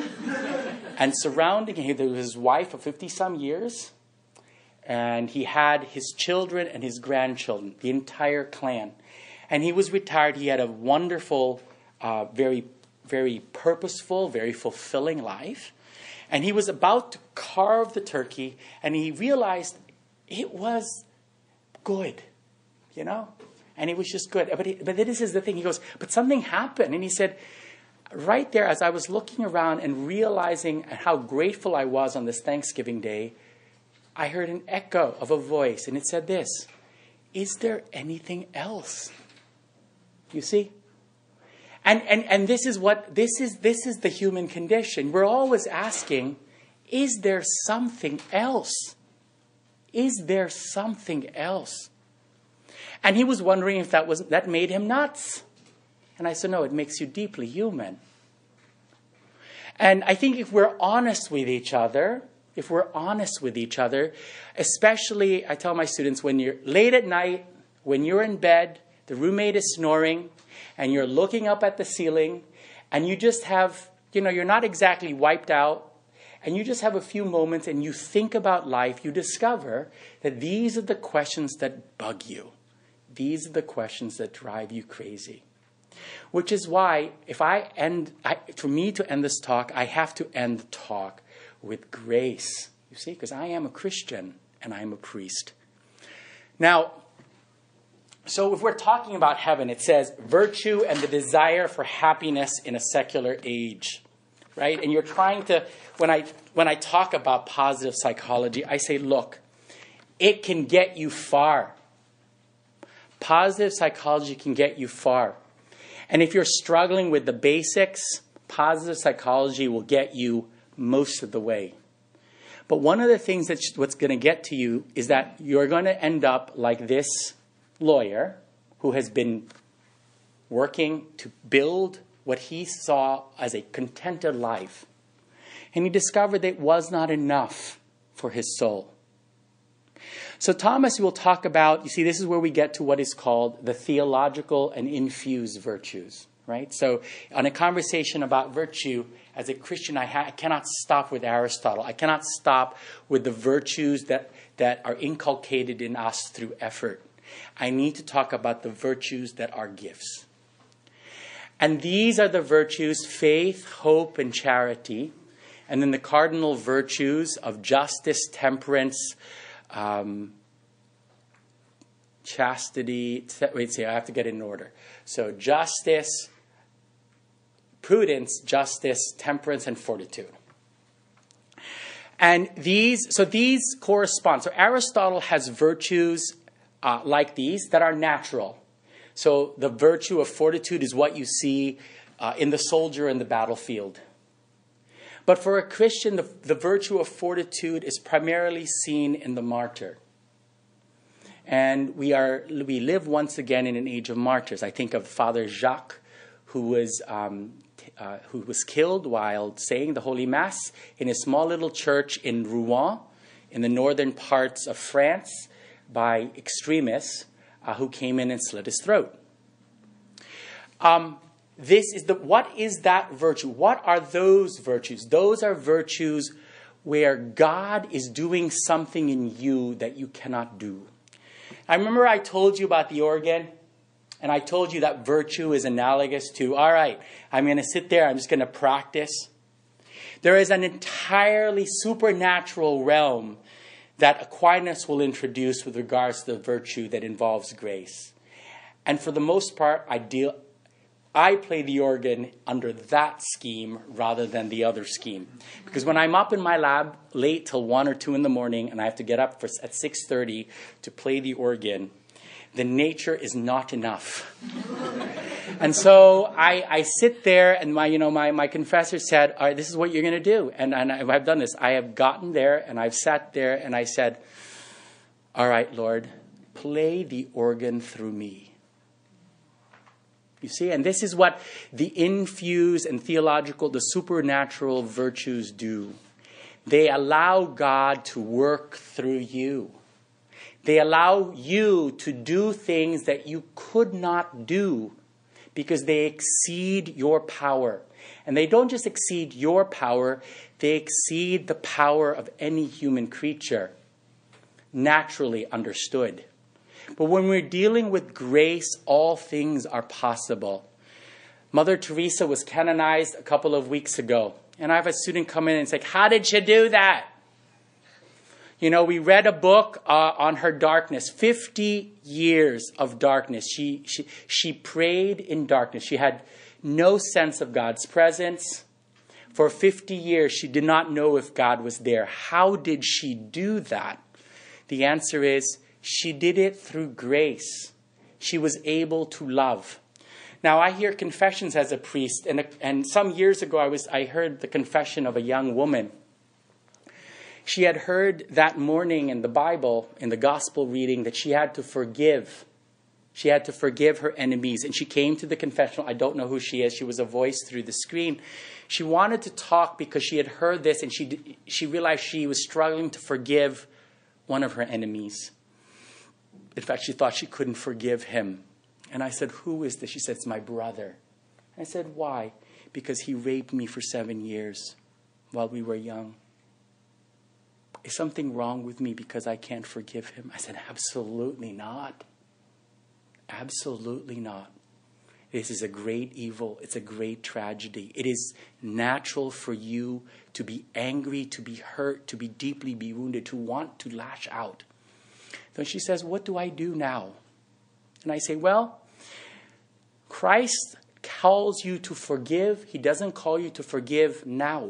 And surrounding him, there was his wife of fifty-some years. And he had his children and his grandchildren, the entire clan. And he was retired. He had a wonderful, uh, very, very purposeful, very fulfilling life. And he was about to carve the turkey, and he realized it was good, you know? And it was just good. But, he, but this is the thing. He goes, but something happened. And he said, right there, as I was looking around and realizing how grateful I was on this Thanksgiving day, I heard an echo of a voice, and it said this, is there anything else? You see? And, and, and this is what, this is, this is the human condition. We're always asking, is there something else? Is there something else? And he was wondering if that was, that made him nuts. And I said, no, it makes you deeply human. And I think if we're honest with each other, if we're honest with each other, especially, I tell my students, when you're late at night, when you're in bed, the roommate is snoring, and you're looking up at the ceiling, and you just have, you know, you're not exactly wiped out, and you just have a few moments, and you think about life, you discover that these are the questions that bug you. These are the questions that drive you crazy. Which is why, if I end, I, for me to end this talk, I have to end the talk with grace. You see, because I am a Christian and I am a priest. Now, so if we're talking about heaven, it says virtue and the desire for happiness in a secular age, right? And you're trying to, when I when I talk about positive psychology, I say, look, it can get you far. Positive psychology can get you far. And if you're struggling with the basics, positive psychology will get you most of the way. But one of the things that's what's going to get to you is that you're going to end up like this lawyer who has been working to build what he saw as a contented life. And he discovered that it was not enough for his soul. So Thomas will talk about, you see, this is where we get to what is called the theological and infused virtues, right? So on a conversation about virtue, as a Christian, I, ha- I cannot stop with Aristotle. I cannot stop with the virtues that, that are inculcated in us through effort. I need to talk about the virtues that are gifts. And these are the virtues, faith, hope, and charity. And then the cardinal virtues of justice, temperance, Um, chastity, wait, see, I have to get it in order. So justice, prudence, justice, temperance, and fortitude. And these, so these correspond. So Aristotle has virtues uh, like these that are natural. So the virtue of fortitude is what you see uh, in the soldier in the battlefield. But for a Christian, the, the virtue of fortitude is primarily seen in the martyr. And we are we live once again in an age of martyrs. I think of Father Jacques, who was um, uh, who was killed while saying the Holy Mass in a small little church in Rouen, in the northern parts of France, by extremists uh, who came in and slit his throat. Um, this is the what is that virtue? What are those virtues? Those are virtues where God is doing something in you that you cannot do. I remember I told you about the organ, and I told you that virtue is analogous to, all right, I'm going to sit there, I'm just going to practice. There is an entirely supernatural realm that Aquinas will introduce with regards to the virtue that involves grace. And for the most part, I deal, I play the organ under that scheme rather than the other scheme. Because when I'm up in my lab late till one or two in the morning and I have to get up for, at six thirty to play the organ, the nature is not enough. And so I, I sit there, and my, you know, my, my confessor said, all right, this is what you're going to do. And, and I've done this. I have gotten there, and I've sat there, and I said, all right, Lord, play the organ through me. You see, and this is what the infused and theological, the supernatural virtues do. They allow God to work through you. They allow you to do things that you could not do because they exceed your power. And they don't just exceed your power, they exceed the power of any human creature, naturally understood. But when we're dealing with grace, all things are possible. Mother Teresa was canonized a couple of weeks ago. And I have a student come in and say, how did she do that? You know, we read a book uh, on her darkness, fifty years of darkness. She, she, she prayed in darkness. She had no sense of God's presence. For fifty years, she did not know if God was there. How did she do that? The answer is, she did it through grace. She was able to love. Now, I hear confessions as a priest, and, and some years ago, I was I heard the confession of a young woman. She had heard that morning in the Bible, in the gospel reading, that she had to forgive. She had to forgive her enemies. And she came to the confessional. I don't know who she is. She was a voice through the screen. She wanted to talk because she had heard this, and she she realized she was struggling to forgive one of her enemies. In fact, she thought she couldn't forgive him. And I said, who is this? She said, it's my brother. I said, why? Because he raped me for seven years while we were young. Is something wrong with me because I can't forgive him? I said, absolutely not. Absolutely not. This is a great evil. It's a great tragedy. It is natural for you to be angry, to be hurt, to be deeply be wounded, to want to lash out. So she says, what do I do now? And I say, well, Christ calls you to forgive. He doesn't call you to forgive now.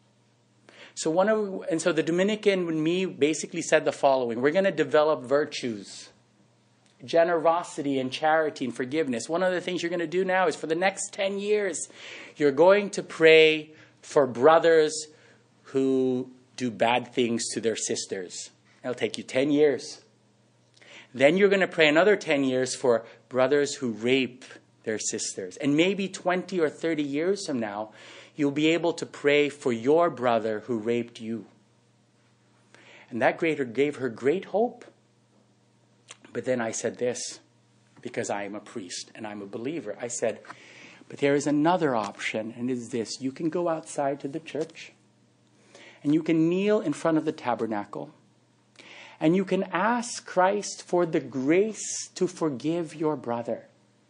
So one of, and so the Dominican and me basically said the following. We're going to develop virtues. Generosity and charity and forgiveness. One of the things you're going to do now is for the next ten years, you're going to pray for brothers who do bad things to their sisters. It'll take you ten years. Then you're going to pray another ten years for brothers who rape their sisters. And maybe twenty or thirty years from now, you'll be able to pray for your brother who raped you. And that greater gave her great hope. But then I said this, because I am a priest and I'm a believer. I said, but there is another option, and it is this. You can go outside to the church, and you can kneel in front of the tabernacle, and you can ask Christ for the grace to forgive your brother.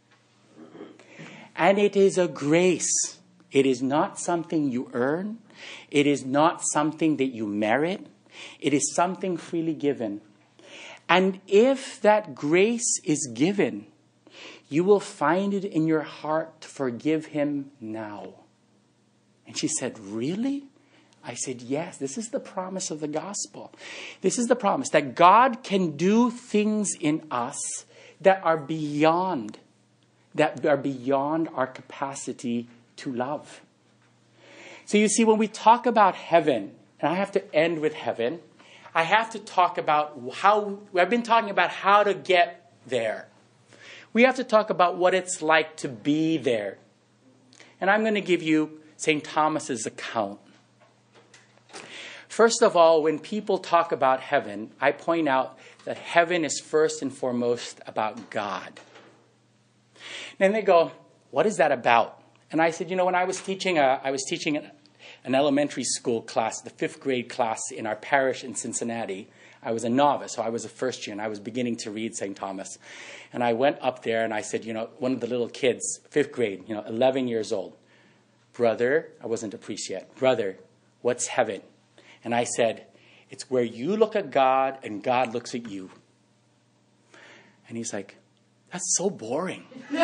And it is a grace. It is not something you earn. It is not something that you merit. It is something freely given. And if that grace is given, you will find it in your heart to forgive him now. And she said, really? I said, yes, this is the promise of the gospel. This is the promise that God can do things in us that are beyond, that are beyond our capacity to love. So you see, when we talk about heaven, and I have to end with heaven, I have to talk about how, I've been talking about how to get there. We have to talk about what it's like to be there. And I'm going to give you Saint Thomas's account. First of all, when people talk about heaven, I point out that heaven is first and foremost about God. And they go, what is that about? And I said, you know, when I was teaching, a, I was teaching an, an elementary school class, the fifth grade class in our parish in Cincinnati. I was a novice, so I was a first year, and I was beginning to read Saint Thomas. And I went up there, and I said, you know, one of the little kids, fifth grade, you know, eleven years old, brother, I wasn't a priest yet, brother, what's heaven? And I said, it's where you look at God and God looks at you. And he's like, that's so boring.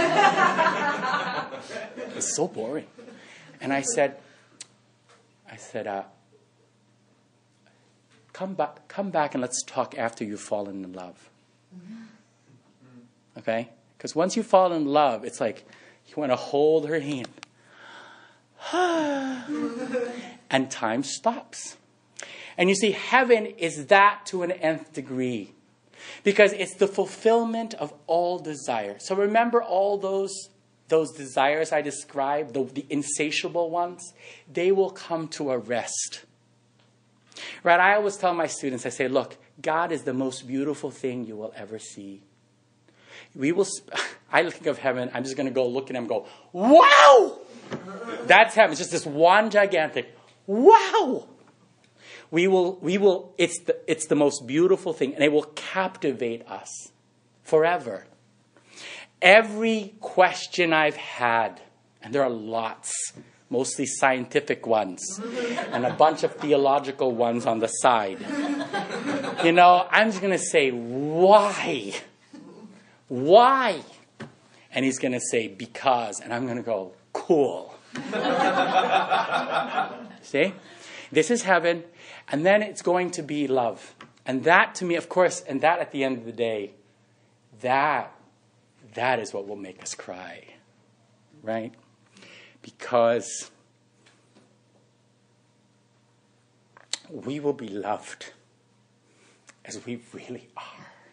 It's so boring. And I said, I said, uh, come back, come back and let's talk after you've fallen in love. Okay? Because once you fall in love, it's like you want to hold her hand. And time stops. And you see, heaven is that to an nth degree. Because it's the fulfillment of all desire. So remember all those, those desires I described, the, the insatiable ones? They will come to a rest. Right? I always tell my students, I say, look, God is the most beautiful thing you will ever see. We will. Sp- I think of heaven, I'm just going to go look at him and go, wow! That's heaven. It's just this one gigantic, wow! We will, we will, it's the, it's the most beautiful thing, and it will captivate us forever. Every question I've had, and there are lots, mostly scientific ones, and a bunch of theological ones on the side. You know, I'm just going to say, why? Why? And he's going to say, because. And I'm going to go, cool. See? This is heaven. And then it's going to be love. And that to me, of course, and that at the end of the day, that, that is what will make us cry. Right? Because we will be loved as we really are.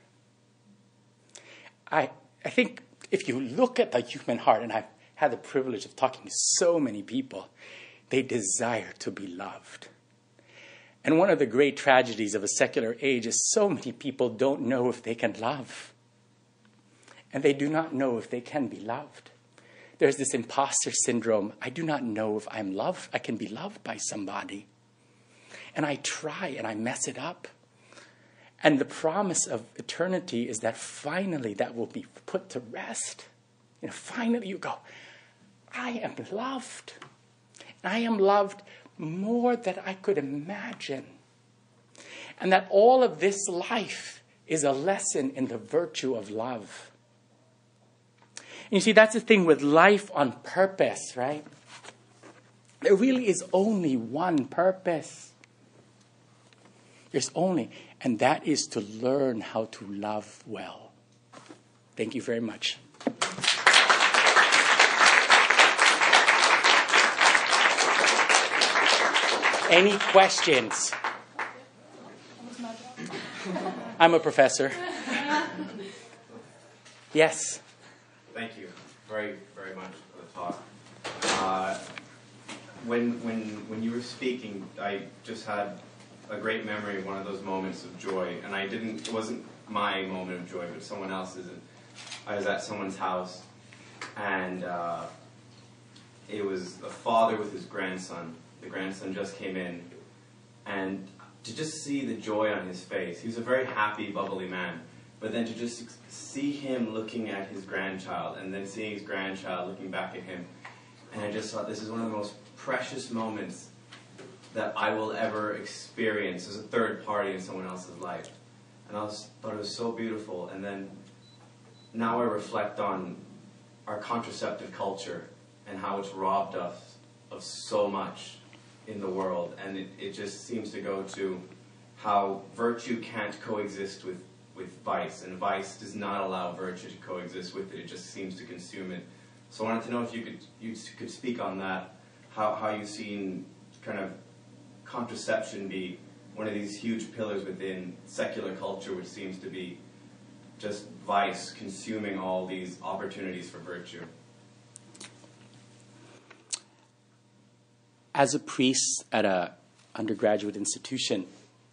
I, I think if you look at the human heart, and I've had the privilege of talking to so many people, they desire to be loved. And one of the great tragedies of a secular age is so many people don't know if they can love. And they do not know if they can be loved. There's this imposter syndrome. I do not know if I'm loved. I can be loved by somebody. And I try and I mess it up. And the promise of eternity is that finally that will be put to rest. You know, finally you go, I am loved. I am loved more than I could imagine. And that all of this life is a lesson in the virtue of love. And you see, that's the thing with life on purpose, right? There really is only one purpose. There's only, and that is to learn how to love well. Thank you very much. Any questions? I'm a professor. Yes. Thank you very, very much for the talk. Uh, when, when, when you were speaking, I just had a great memory of one of those moments of joy, and I didn't, it wasn't my moment of joy, but someone else's. I was at someone's house, and uh, it was a father with his grandson. The grandson just came in, and to just see the joy on his face, he was a very happy, bubbly man, but then to just see him looking at his grandchild, and then seeing his grandchild looking back at him, and I just thought this is one of the most precious moments that I will ever experience as a third party in someone else's life. And I was, thought it was so beautiful. And then now I reflect on our contraceptive culture and how it's robbed us of so much in the world. And it, it just seems to go to how virtue can't coexist with, with vice. And vice does not allow virtue to coexist with it. It just seems to consume it. So I wanted to know if you could, you could speak on that, how, how you've seen kind of contraception be one of these huge pillars within secular culture, which seems to be just vice consuming all these opportunities for virtue. As a priest at an undergraduate institution,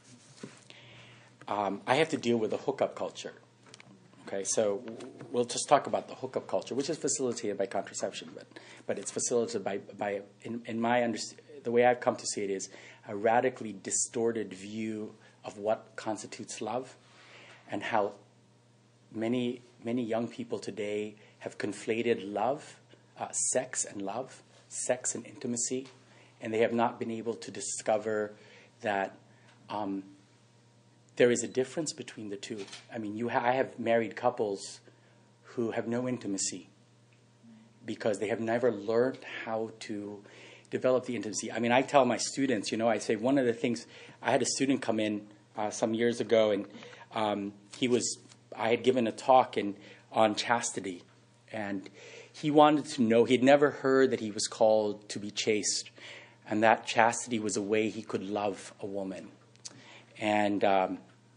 um, I have to deal with the hookup culture. Okay, so we'll just talk about the hookup culture, which is facilitated by contraception, but but it's facilitated by by in, in my understanding. The way I've come to see it is a radically distorted view of what constitutes love, and how many many young people today have conflated love, uh, sex and love, sex and intimacy, and they have not been able to discover that um, there is a difference between the two. I mean, you ha- I have married couples who have no intimacy because they have never learned how to develop the intimacy. I mean, I tell my students, you know, I say one of the things, I had a student come in uh, some years ago, and um, he was, I had given a talk in, on chastity, and he wanted to know, he had never heard that he was called to be chaste, and that chastity was a way he could love a woman. And um,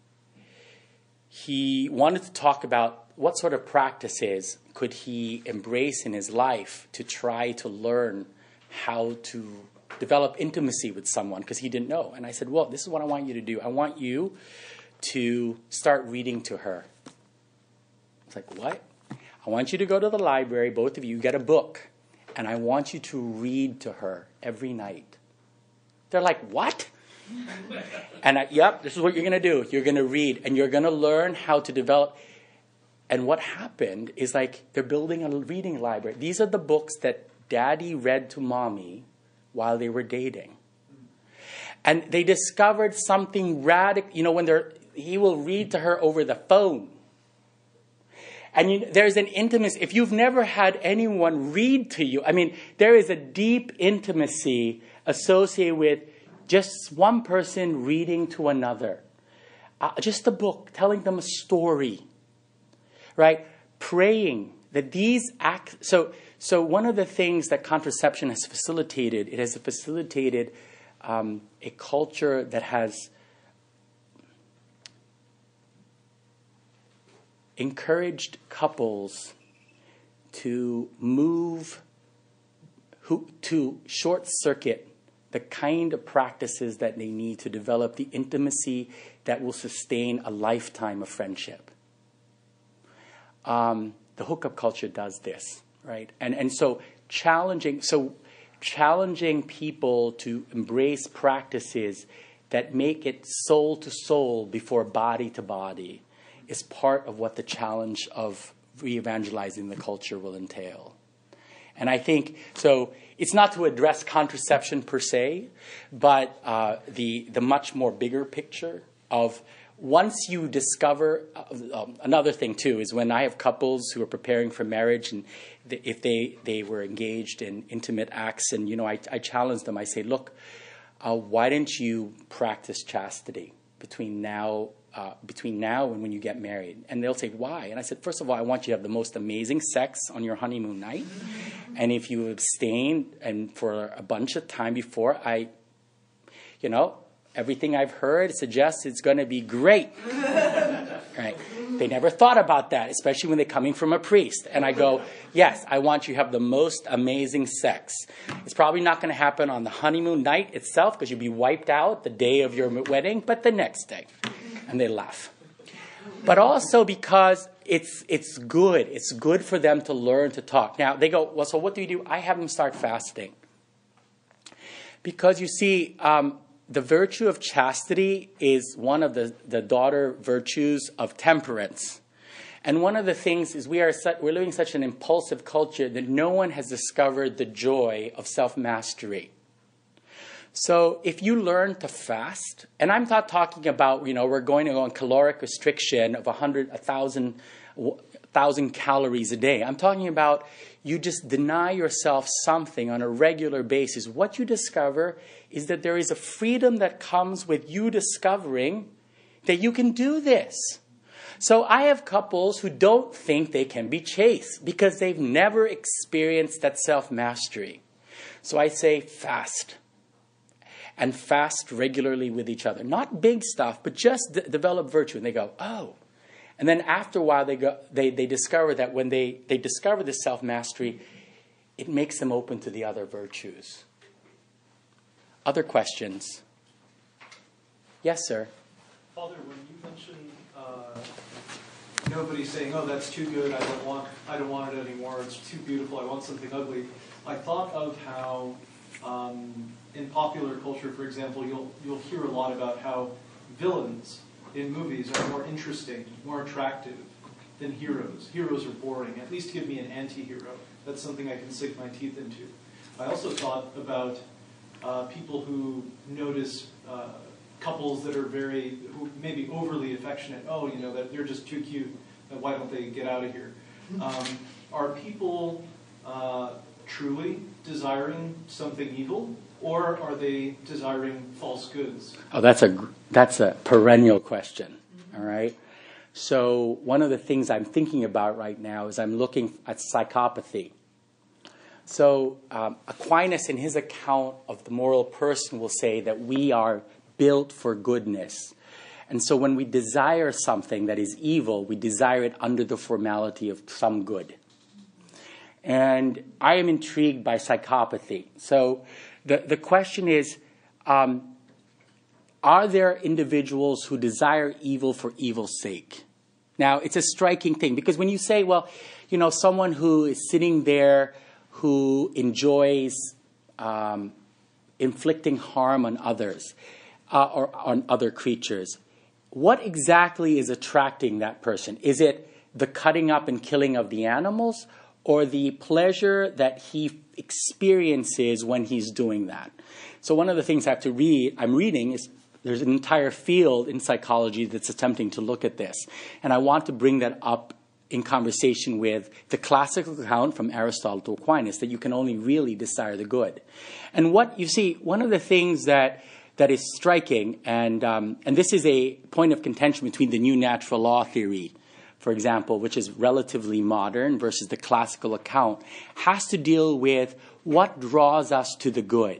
he wanted to talk about what sort of practices could he embrace in his life to try to learn how to develop intimacy with someone, because he didn't know. And I said, well, this is what I want you to do. I want you to start reading to her. It's like, what? I want you to go to the library, both of you, get a book, and I want you to read to her every night. They're like, what? And I, yep, this is what you're going to do. You're going to read, and you're going to learn how to develop. And what happened is, like, they're building a reading library. These are the books that Daddy read to Mommy while they were dating. And they discovered something radical. You know, when they're, he will read to her over the phone. And you, there's an intimacy. If you've never had anyone read to you, I mean, there is a deep intimacy associated with just one person reading to another. Uh, just a book, telling them a story. Right? Praying that these acts. So, so one of the things that contraception has facilitated, it has facilitated um, a culture that has encouraged couples to move, who, to short circuit the kind of practices that they need to develop the intimacy that will sustain a lifetime of friendship. Um, the hookup culture does this, right? And and so challenging, so challenging people to embrace practices that make it soul to soul before body to body is part of what the challenge of re-evangelizing the culture will entail. And I think, so it's not to address contraception per se, but uh, the the much more bigger picture of once you discover, uh, um, another thing too is when I have couples who are preparing for marriage, and th- if they, they were engaged in intimate acts, and you know, I, I challenge them, I say, look, uh, why don't you practice chastity between now uh, between now and when you get married? And they'll say, why? And I said, first of all, I want you to have the most amazing sex on your honeymoon night. And if you abstain and for a bunch of time before, I, you know, everything I've heard suggests it's going to be great. Right? They never thought about that, especially when they're coming from a priest. And I go, yes, I want you to have the most amazing sex. It's probably not going to happen on the honeymoon night itself because you'll be wiped out the day of your wedding, but the next day. And they laugh. But also because it's it's good. It's good for them to learn to talk. Now, they go, well, so what do you do? I have them start fasting. Because you see, um, the virtue of chastity is one of the, the daughter virtues of temperance. And one of the things is we are su- we're living in such an impulsive culture that no one has discovered the joy of self-mastery. So if you learn to fast, and I'm not talking about, you know, we're going to go on caloric restriction of one hundred, one thousand, one thousand calories a day. I'm talking about you just deny yourself something on a regular basis. What you discover is that there is a freedom that comes with you discovering that you can do this. So I have couples who don't think they can be chaste because they've never experienced that self-mastery. So I say fast. And fast regularly with each other. Not big stuff, but just d- develop virtue. And they go, oh. And then after a while, they go, they, they discover that when they, they discover this self-mastery, it makes them open to the other virtues. Other questions? Yes, sir. Father, when you mentioned uh, nobody saying, oh, that's too good, I don't want I don't want it anymore, it's too beautiful, I want something ugly, I thought of how um, in popular culture, for example, you'll you'll hear a lot about how villains in movies are more interesting, more attractive than heroes. Heroes are boring. At least give me an anti-hero. That's something I can sink my teeth into. I also thought about uh, people who notice uh, couples that are very, who may be overly affectionate. Oh, you know, that they're just too cute. Why don't they get out of here? Um, are people uh, truly desiring something evil, or are they desiring false goods? Oh, that's a that's a perennial question. All right. So one of the things I'm thinking about right now is I'm looking at psychopathy. So um, Aquinas, in his account of the moral person, will say that we are built for goodness. And so when we desire something that is evil, we desire it under the formality of some good. And I am intrigued by psychopathy. So the, the question is, um, are there individuals who desire evil for evil's sake? Now, it's a striking thing, because when you say, well, you know, someone who is sitting there who enjoys um, inflicting harm on others uh, or on other creatures, what exactly is attracting that person? Is it the cutting up and killing of the animals, or the pleasure that he experiences when he's doing that? So one of the things I have to read, I'm reading is there's an entire field in psychology that's attempting to look at this. And I want to bring that up in conversation with the classical account from Aristotle to Aquinas, that you can only really desire the good. And what you see, one of the things that that is striking, and um, and this is a point of contention between the new natural law theory, for example, which is relatively modern, versus the classical account, has to deal with what draws us to the good.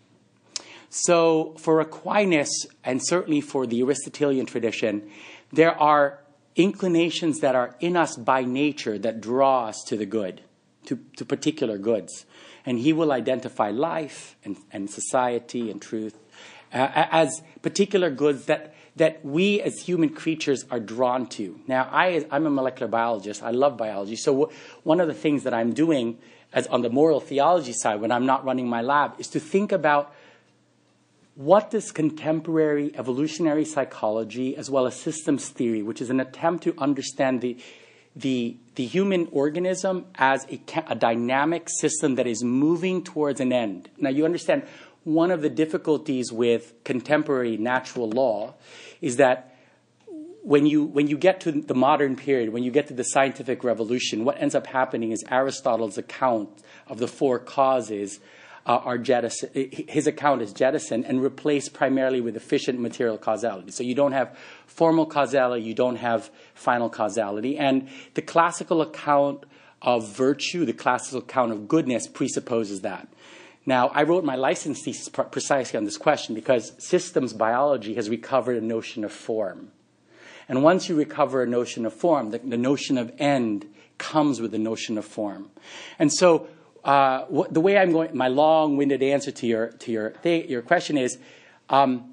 So for Aquinas, and certainly for the Aristotelian tradition, there are inclinations that are in us by nature that draw us to the good, to, to particular goods. And he will identify life and, and society and truth uh, as particular goods that, that we as human creatures are drawn to. Now, I, I'm a molecular biologist. I love biology. So w- one of the things that I'm doing as on the moral theology side when I'm not running my lab is to think about what does contemporary evolutionary psychology, as well as systems theory, which is an attempt to understand the, the, the human organism as a, a dynamic system that is moving towards an end. Now, you understand one of the difficulties with contemporary natural law is that when you, when you get to the modern period, when you get to the scientific revolution, what ends up happening is Aristotle's account of the four causes Uh, are jettison, his account is jettisoned and replaced primarily with efficient material causality. So you don't have formal causality, you don't have final causality. And the classical account of virtue, the classical account of goodness presupposes that. Now, I wrote my license thesis pr- precisely on this question because systems biology has recovered a notion of form. And once you recover a notion of form, the, the notion of end comes with the notion of form. And so Uh, what, the way I'm going, my long-winded answer to your to your th- your question is, um,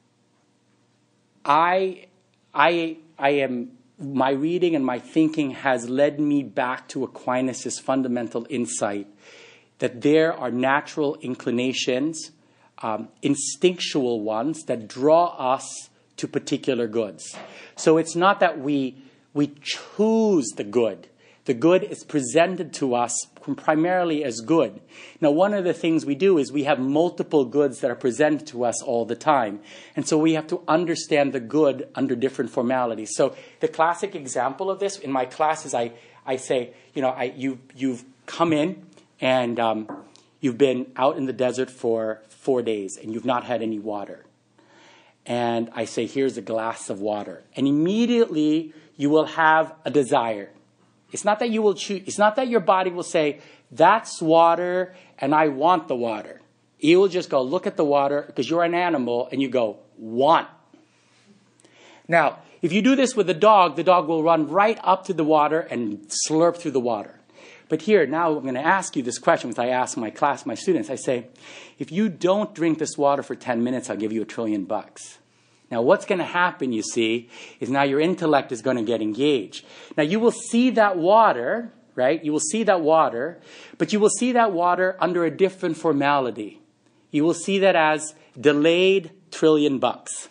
I I I am my reading and my thinking has led me back to Aquinas' fundamental insight that there are natural inclinations, um, instinctual ones that draw us to particular goods. So it's not that we we choose the good. The good is presented to us primarily as good. Now, one of the things we do is we have multiple goods that are presented to us all the time. And so we have to understand the good under different formalities. So the classic example of this in my classes, I, I say, you know, I, you, you've come in and um, you've been out in the desert for four days and you've not had any water. And I say, here's a glass of water. And immediately you will have a desire. It's not that you will choose, it's not that your body will say, that's water and I want the water. You will just go look at the water because you're an animal and you go, want. Now, if you do this with a dog, the dog will run right up to the water and slurp through the water. But here, now I'm going to ask you this question, which I ask my class, my students. I say, if you don't drink this water for ten minutes, I'll give you a trillion bucks. Now, what's going to happen, you see, is now your intellect is going to get engaged. Now, you will see that water, right? You will see that water, but you will see that water under a different formality. You will see that as delayed trillion bucks.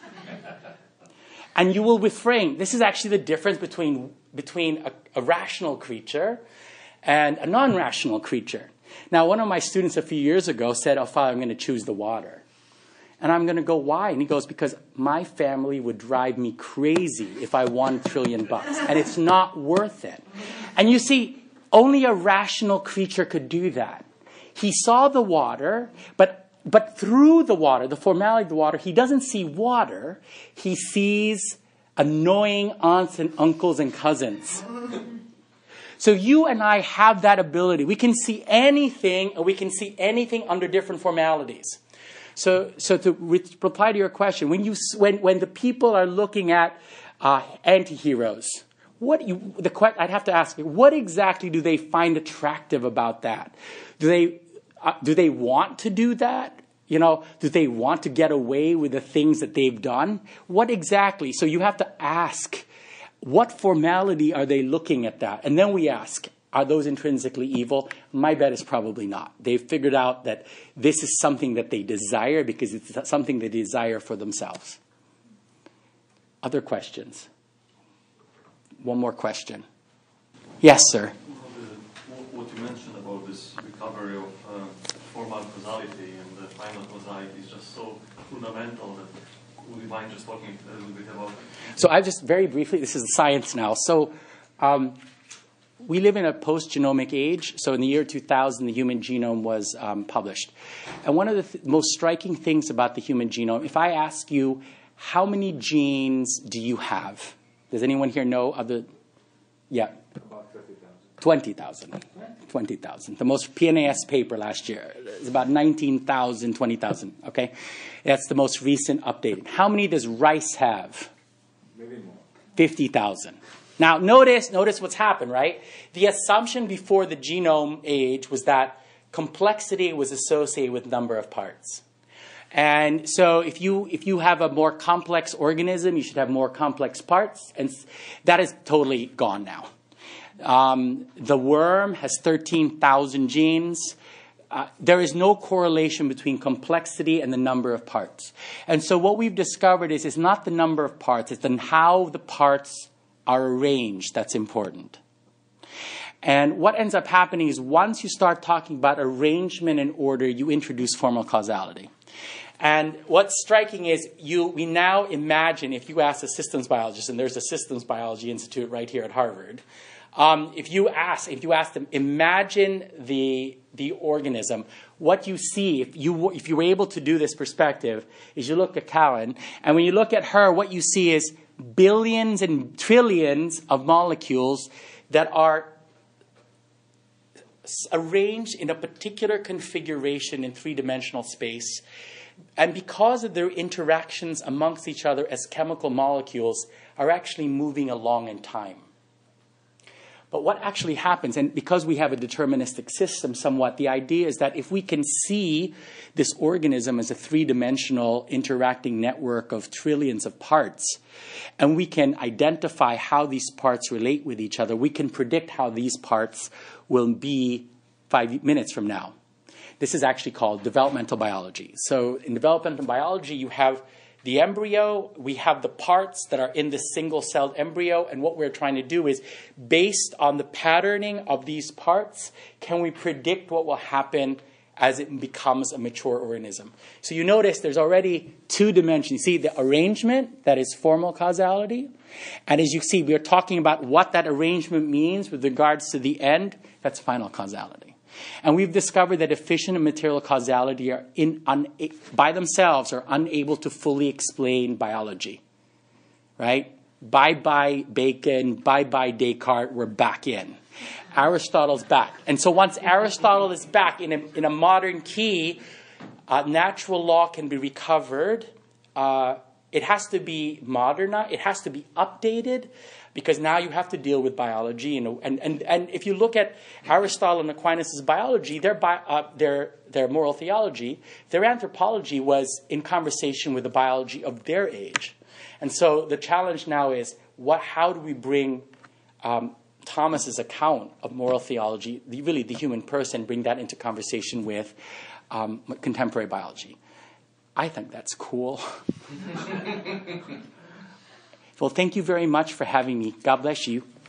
And you will refrain. This is actually the difference between, between a, a rational creature and a non-rational creature. Now, one of my students a few years ago said, oh, Father, I'm going to choose the water. And I'm going to go, why? And he goes, because my family would drive me crazy if I won a trillion bucks. And it's not worth it. And you see, only a rational creature could do that. He saw the water, but, but through the water, the formality of the water, he doesn't see water. He sees annoying aunts and uncles and cousins. So you and I have that ability. We can see anything, and we can see anything under different formalities. So, so to re- reply to your question, when you when when the people are looking at uh, anti-heroes, what you the que- I'd have to ask you, what exactly do they find attractive about that? Do they uh, do they want to do that? You know, do they want to get away with the things that they've done? What exactly? So you have to ask, what formality are they looking at that? And then we ask, are those intrinsically evil? My bet is probably not. They've figured out that this is something that they desire because it's something they desire for themselves. Other questions? One more question. Yes, sir. What you mentioned about this recovery of uh, formal causality and the final causality is just so fundamental that would you mind just talking a little bit about it? So I just very briefly, this is science now. So um, we live in a post-genomic age. So in the year two thousand, the human genome was um, published. And one of the th- most striking things about the human genome, if I ask you, how many genes do you have? Does anyone here know of the, yeah? About twenty thousand. twenty thousand. twenty thousand. The most P N A S paper last year is about nineteen thousand, twenty thousand, okay? That's the most recent updated. How many does rice have? Maybe more. fifty thousand. Now, notice, notice what's happened, right? The assumption before the genome age was that complexity was associated with number of parts. And so if you if you have a more complex organism, you should have more complex parts, and that is totally gone now. Um, the worm has thirteen thousand genes. Uh, there is no correlation between complexity and the number of parts. And so what we've discovered is it's not the number of parts, it's then how the parts are arranged that's important. And what ends up happening is once you start talking about arrangement and order, you introduce formal causality. And what's striking is you we now imagine, if you ask a systems biologist, and there's a systems biology institute right here at Harvard, um, if you ask if you ask them, imagine the the organism, what you see, if you if you were able to do this perspective, is you look at Callan, and when you look at her, what you see is billions and trillions of molecules that are arranged in a particular configuration in three-dimensional space. And because of their interactions amongst each other as chemical molecules, are actually moving along in time. But what actually happens, and because we have a deterministic system somewhat, the idea is that if we can see this organism as a three-dimensional interacting network of trillions of parts, and we can identify how these parts relate with each other, we can predict how these parts will be five minutes from now. This is actually called developmental biology. So in developmental biology, you have the embryo, we have the parts that are in the single-celled embryo, and what we're trying to do is, based on the patterning of these parts, can we predict what will happen as it becomes a mature organism? So you notice there's already two dimensions. You see the arrangement, that is formal causality, and as you see, we're talking about what that arrangement means with regards to the end, that's final causality. And we've discovered that efficient and material causality are in, un, by themselves are unable to fully explain biology. Right? Bye-bye Bacon, bye-bye Descartes, we're back in. Aristotle's back. And so once Aristotle is back in a, in a modern key, uh, natural law can be recovered. Uh, it has to be modernized. It has to be updated, because now you have to deal with biology. And, and, and, and if you look at Aristotle and Aquinas' biology, their, bi, uh, their, their moral theology, their anthropology was in conversation with the biology of their age. And so the challenge now is, what, how do we bring um, Thomas's account of moral theology, the, really the human person, bring that into conversation with um, contemporary biology? I think that's cool. Well, thank you very much for having me. God bless you.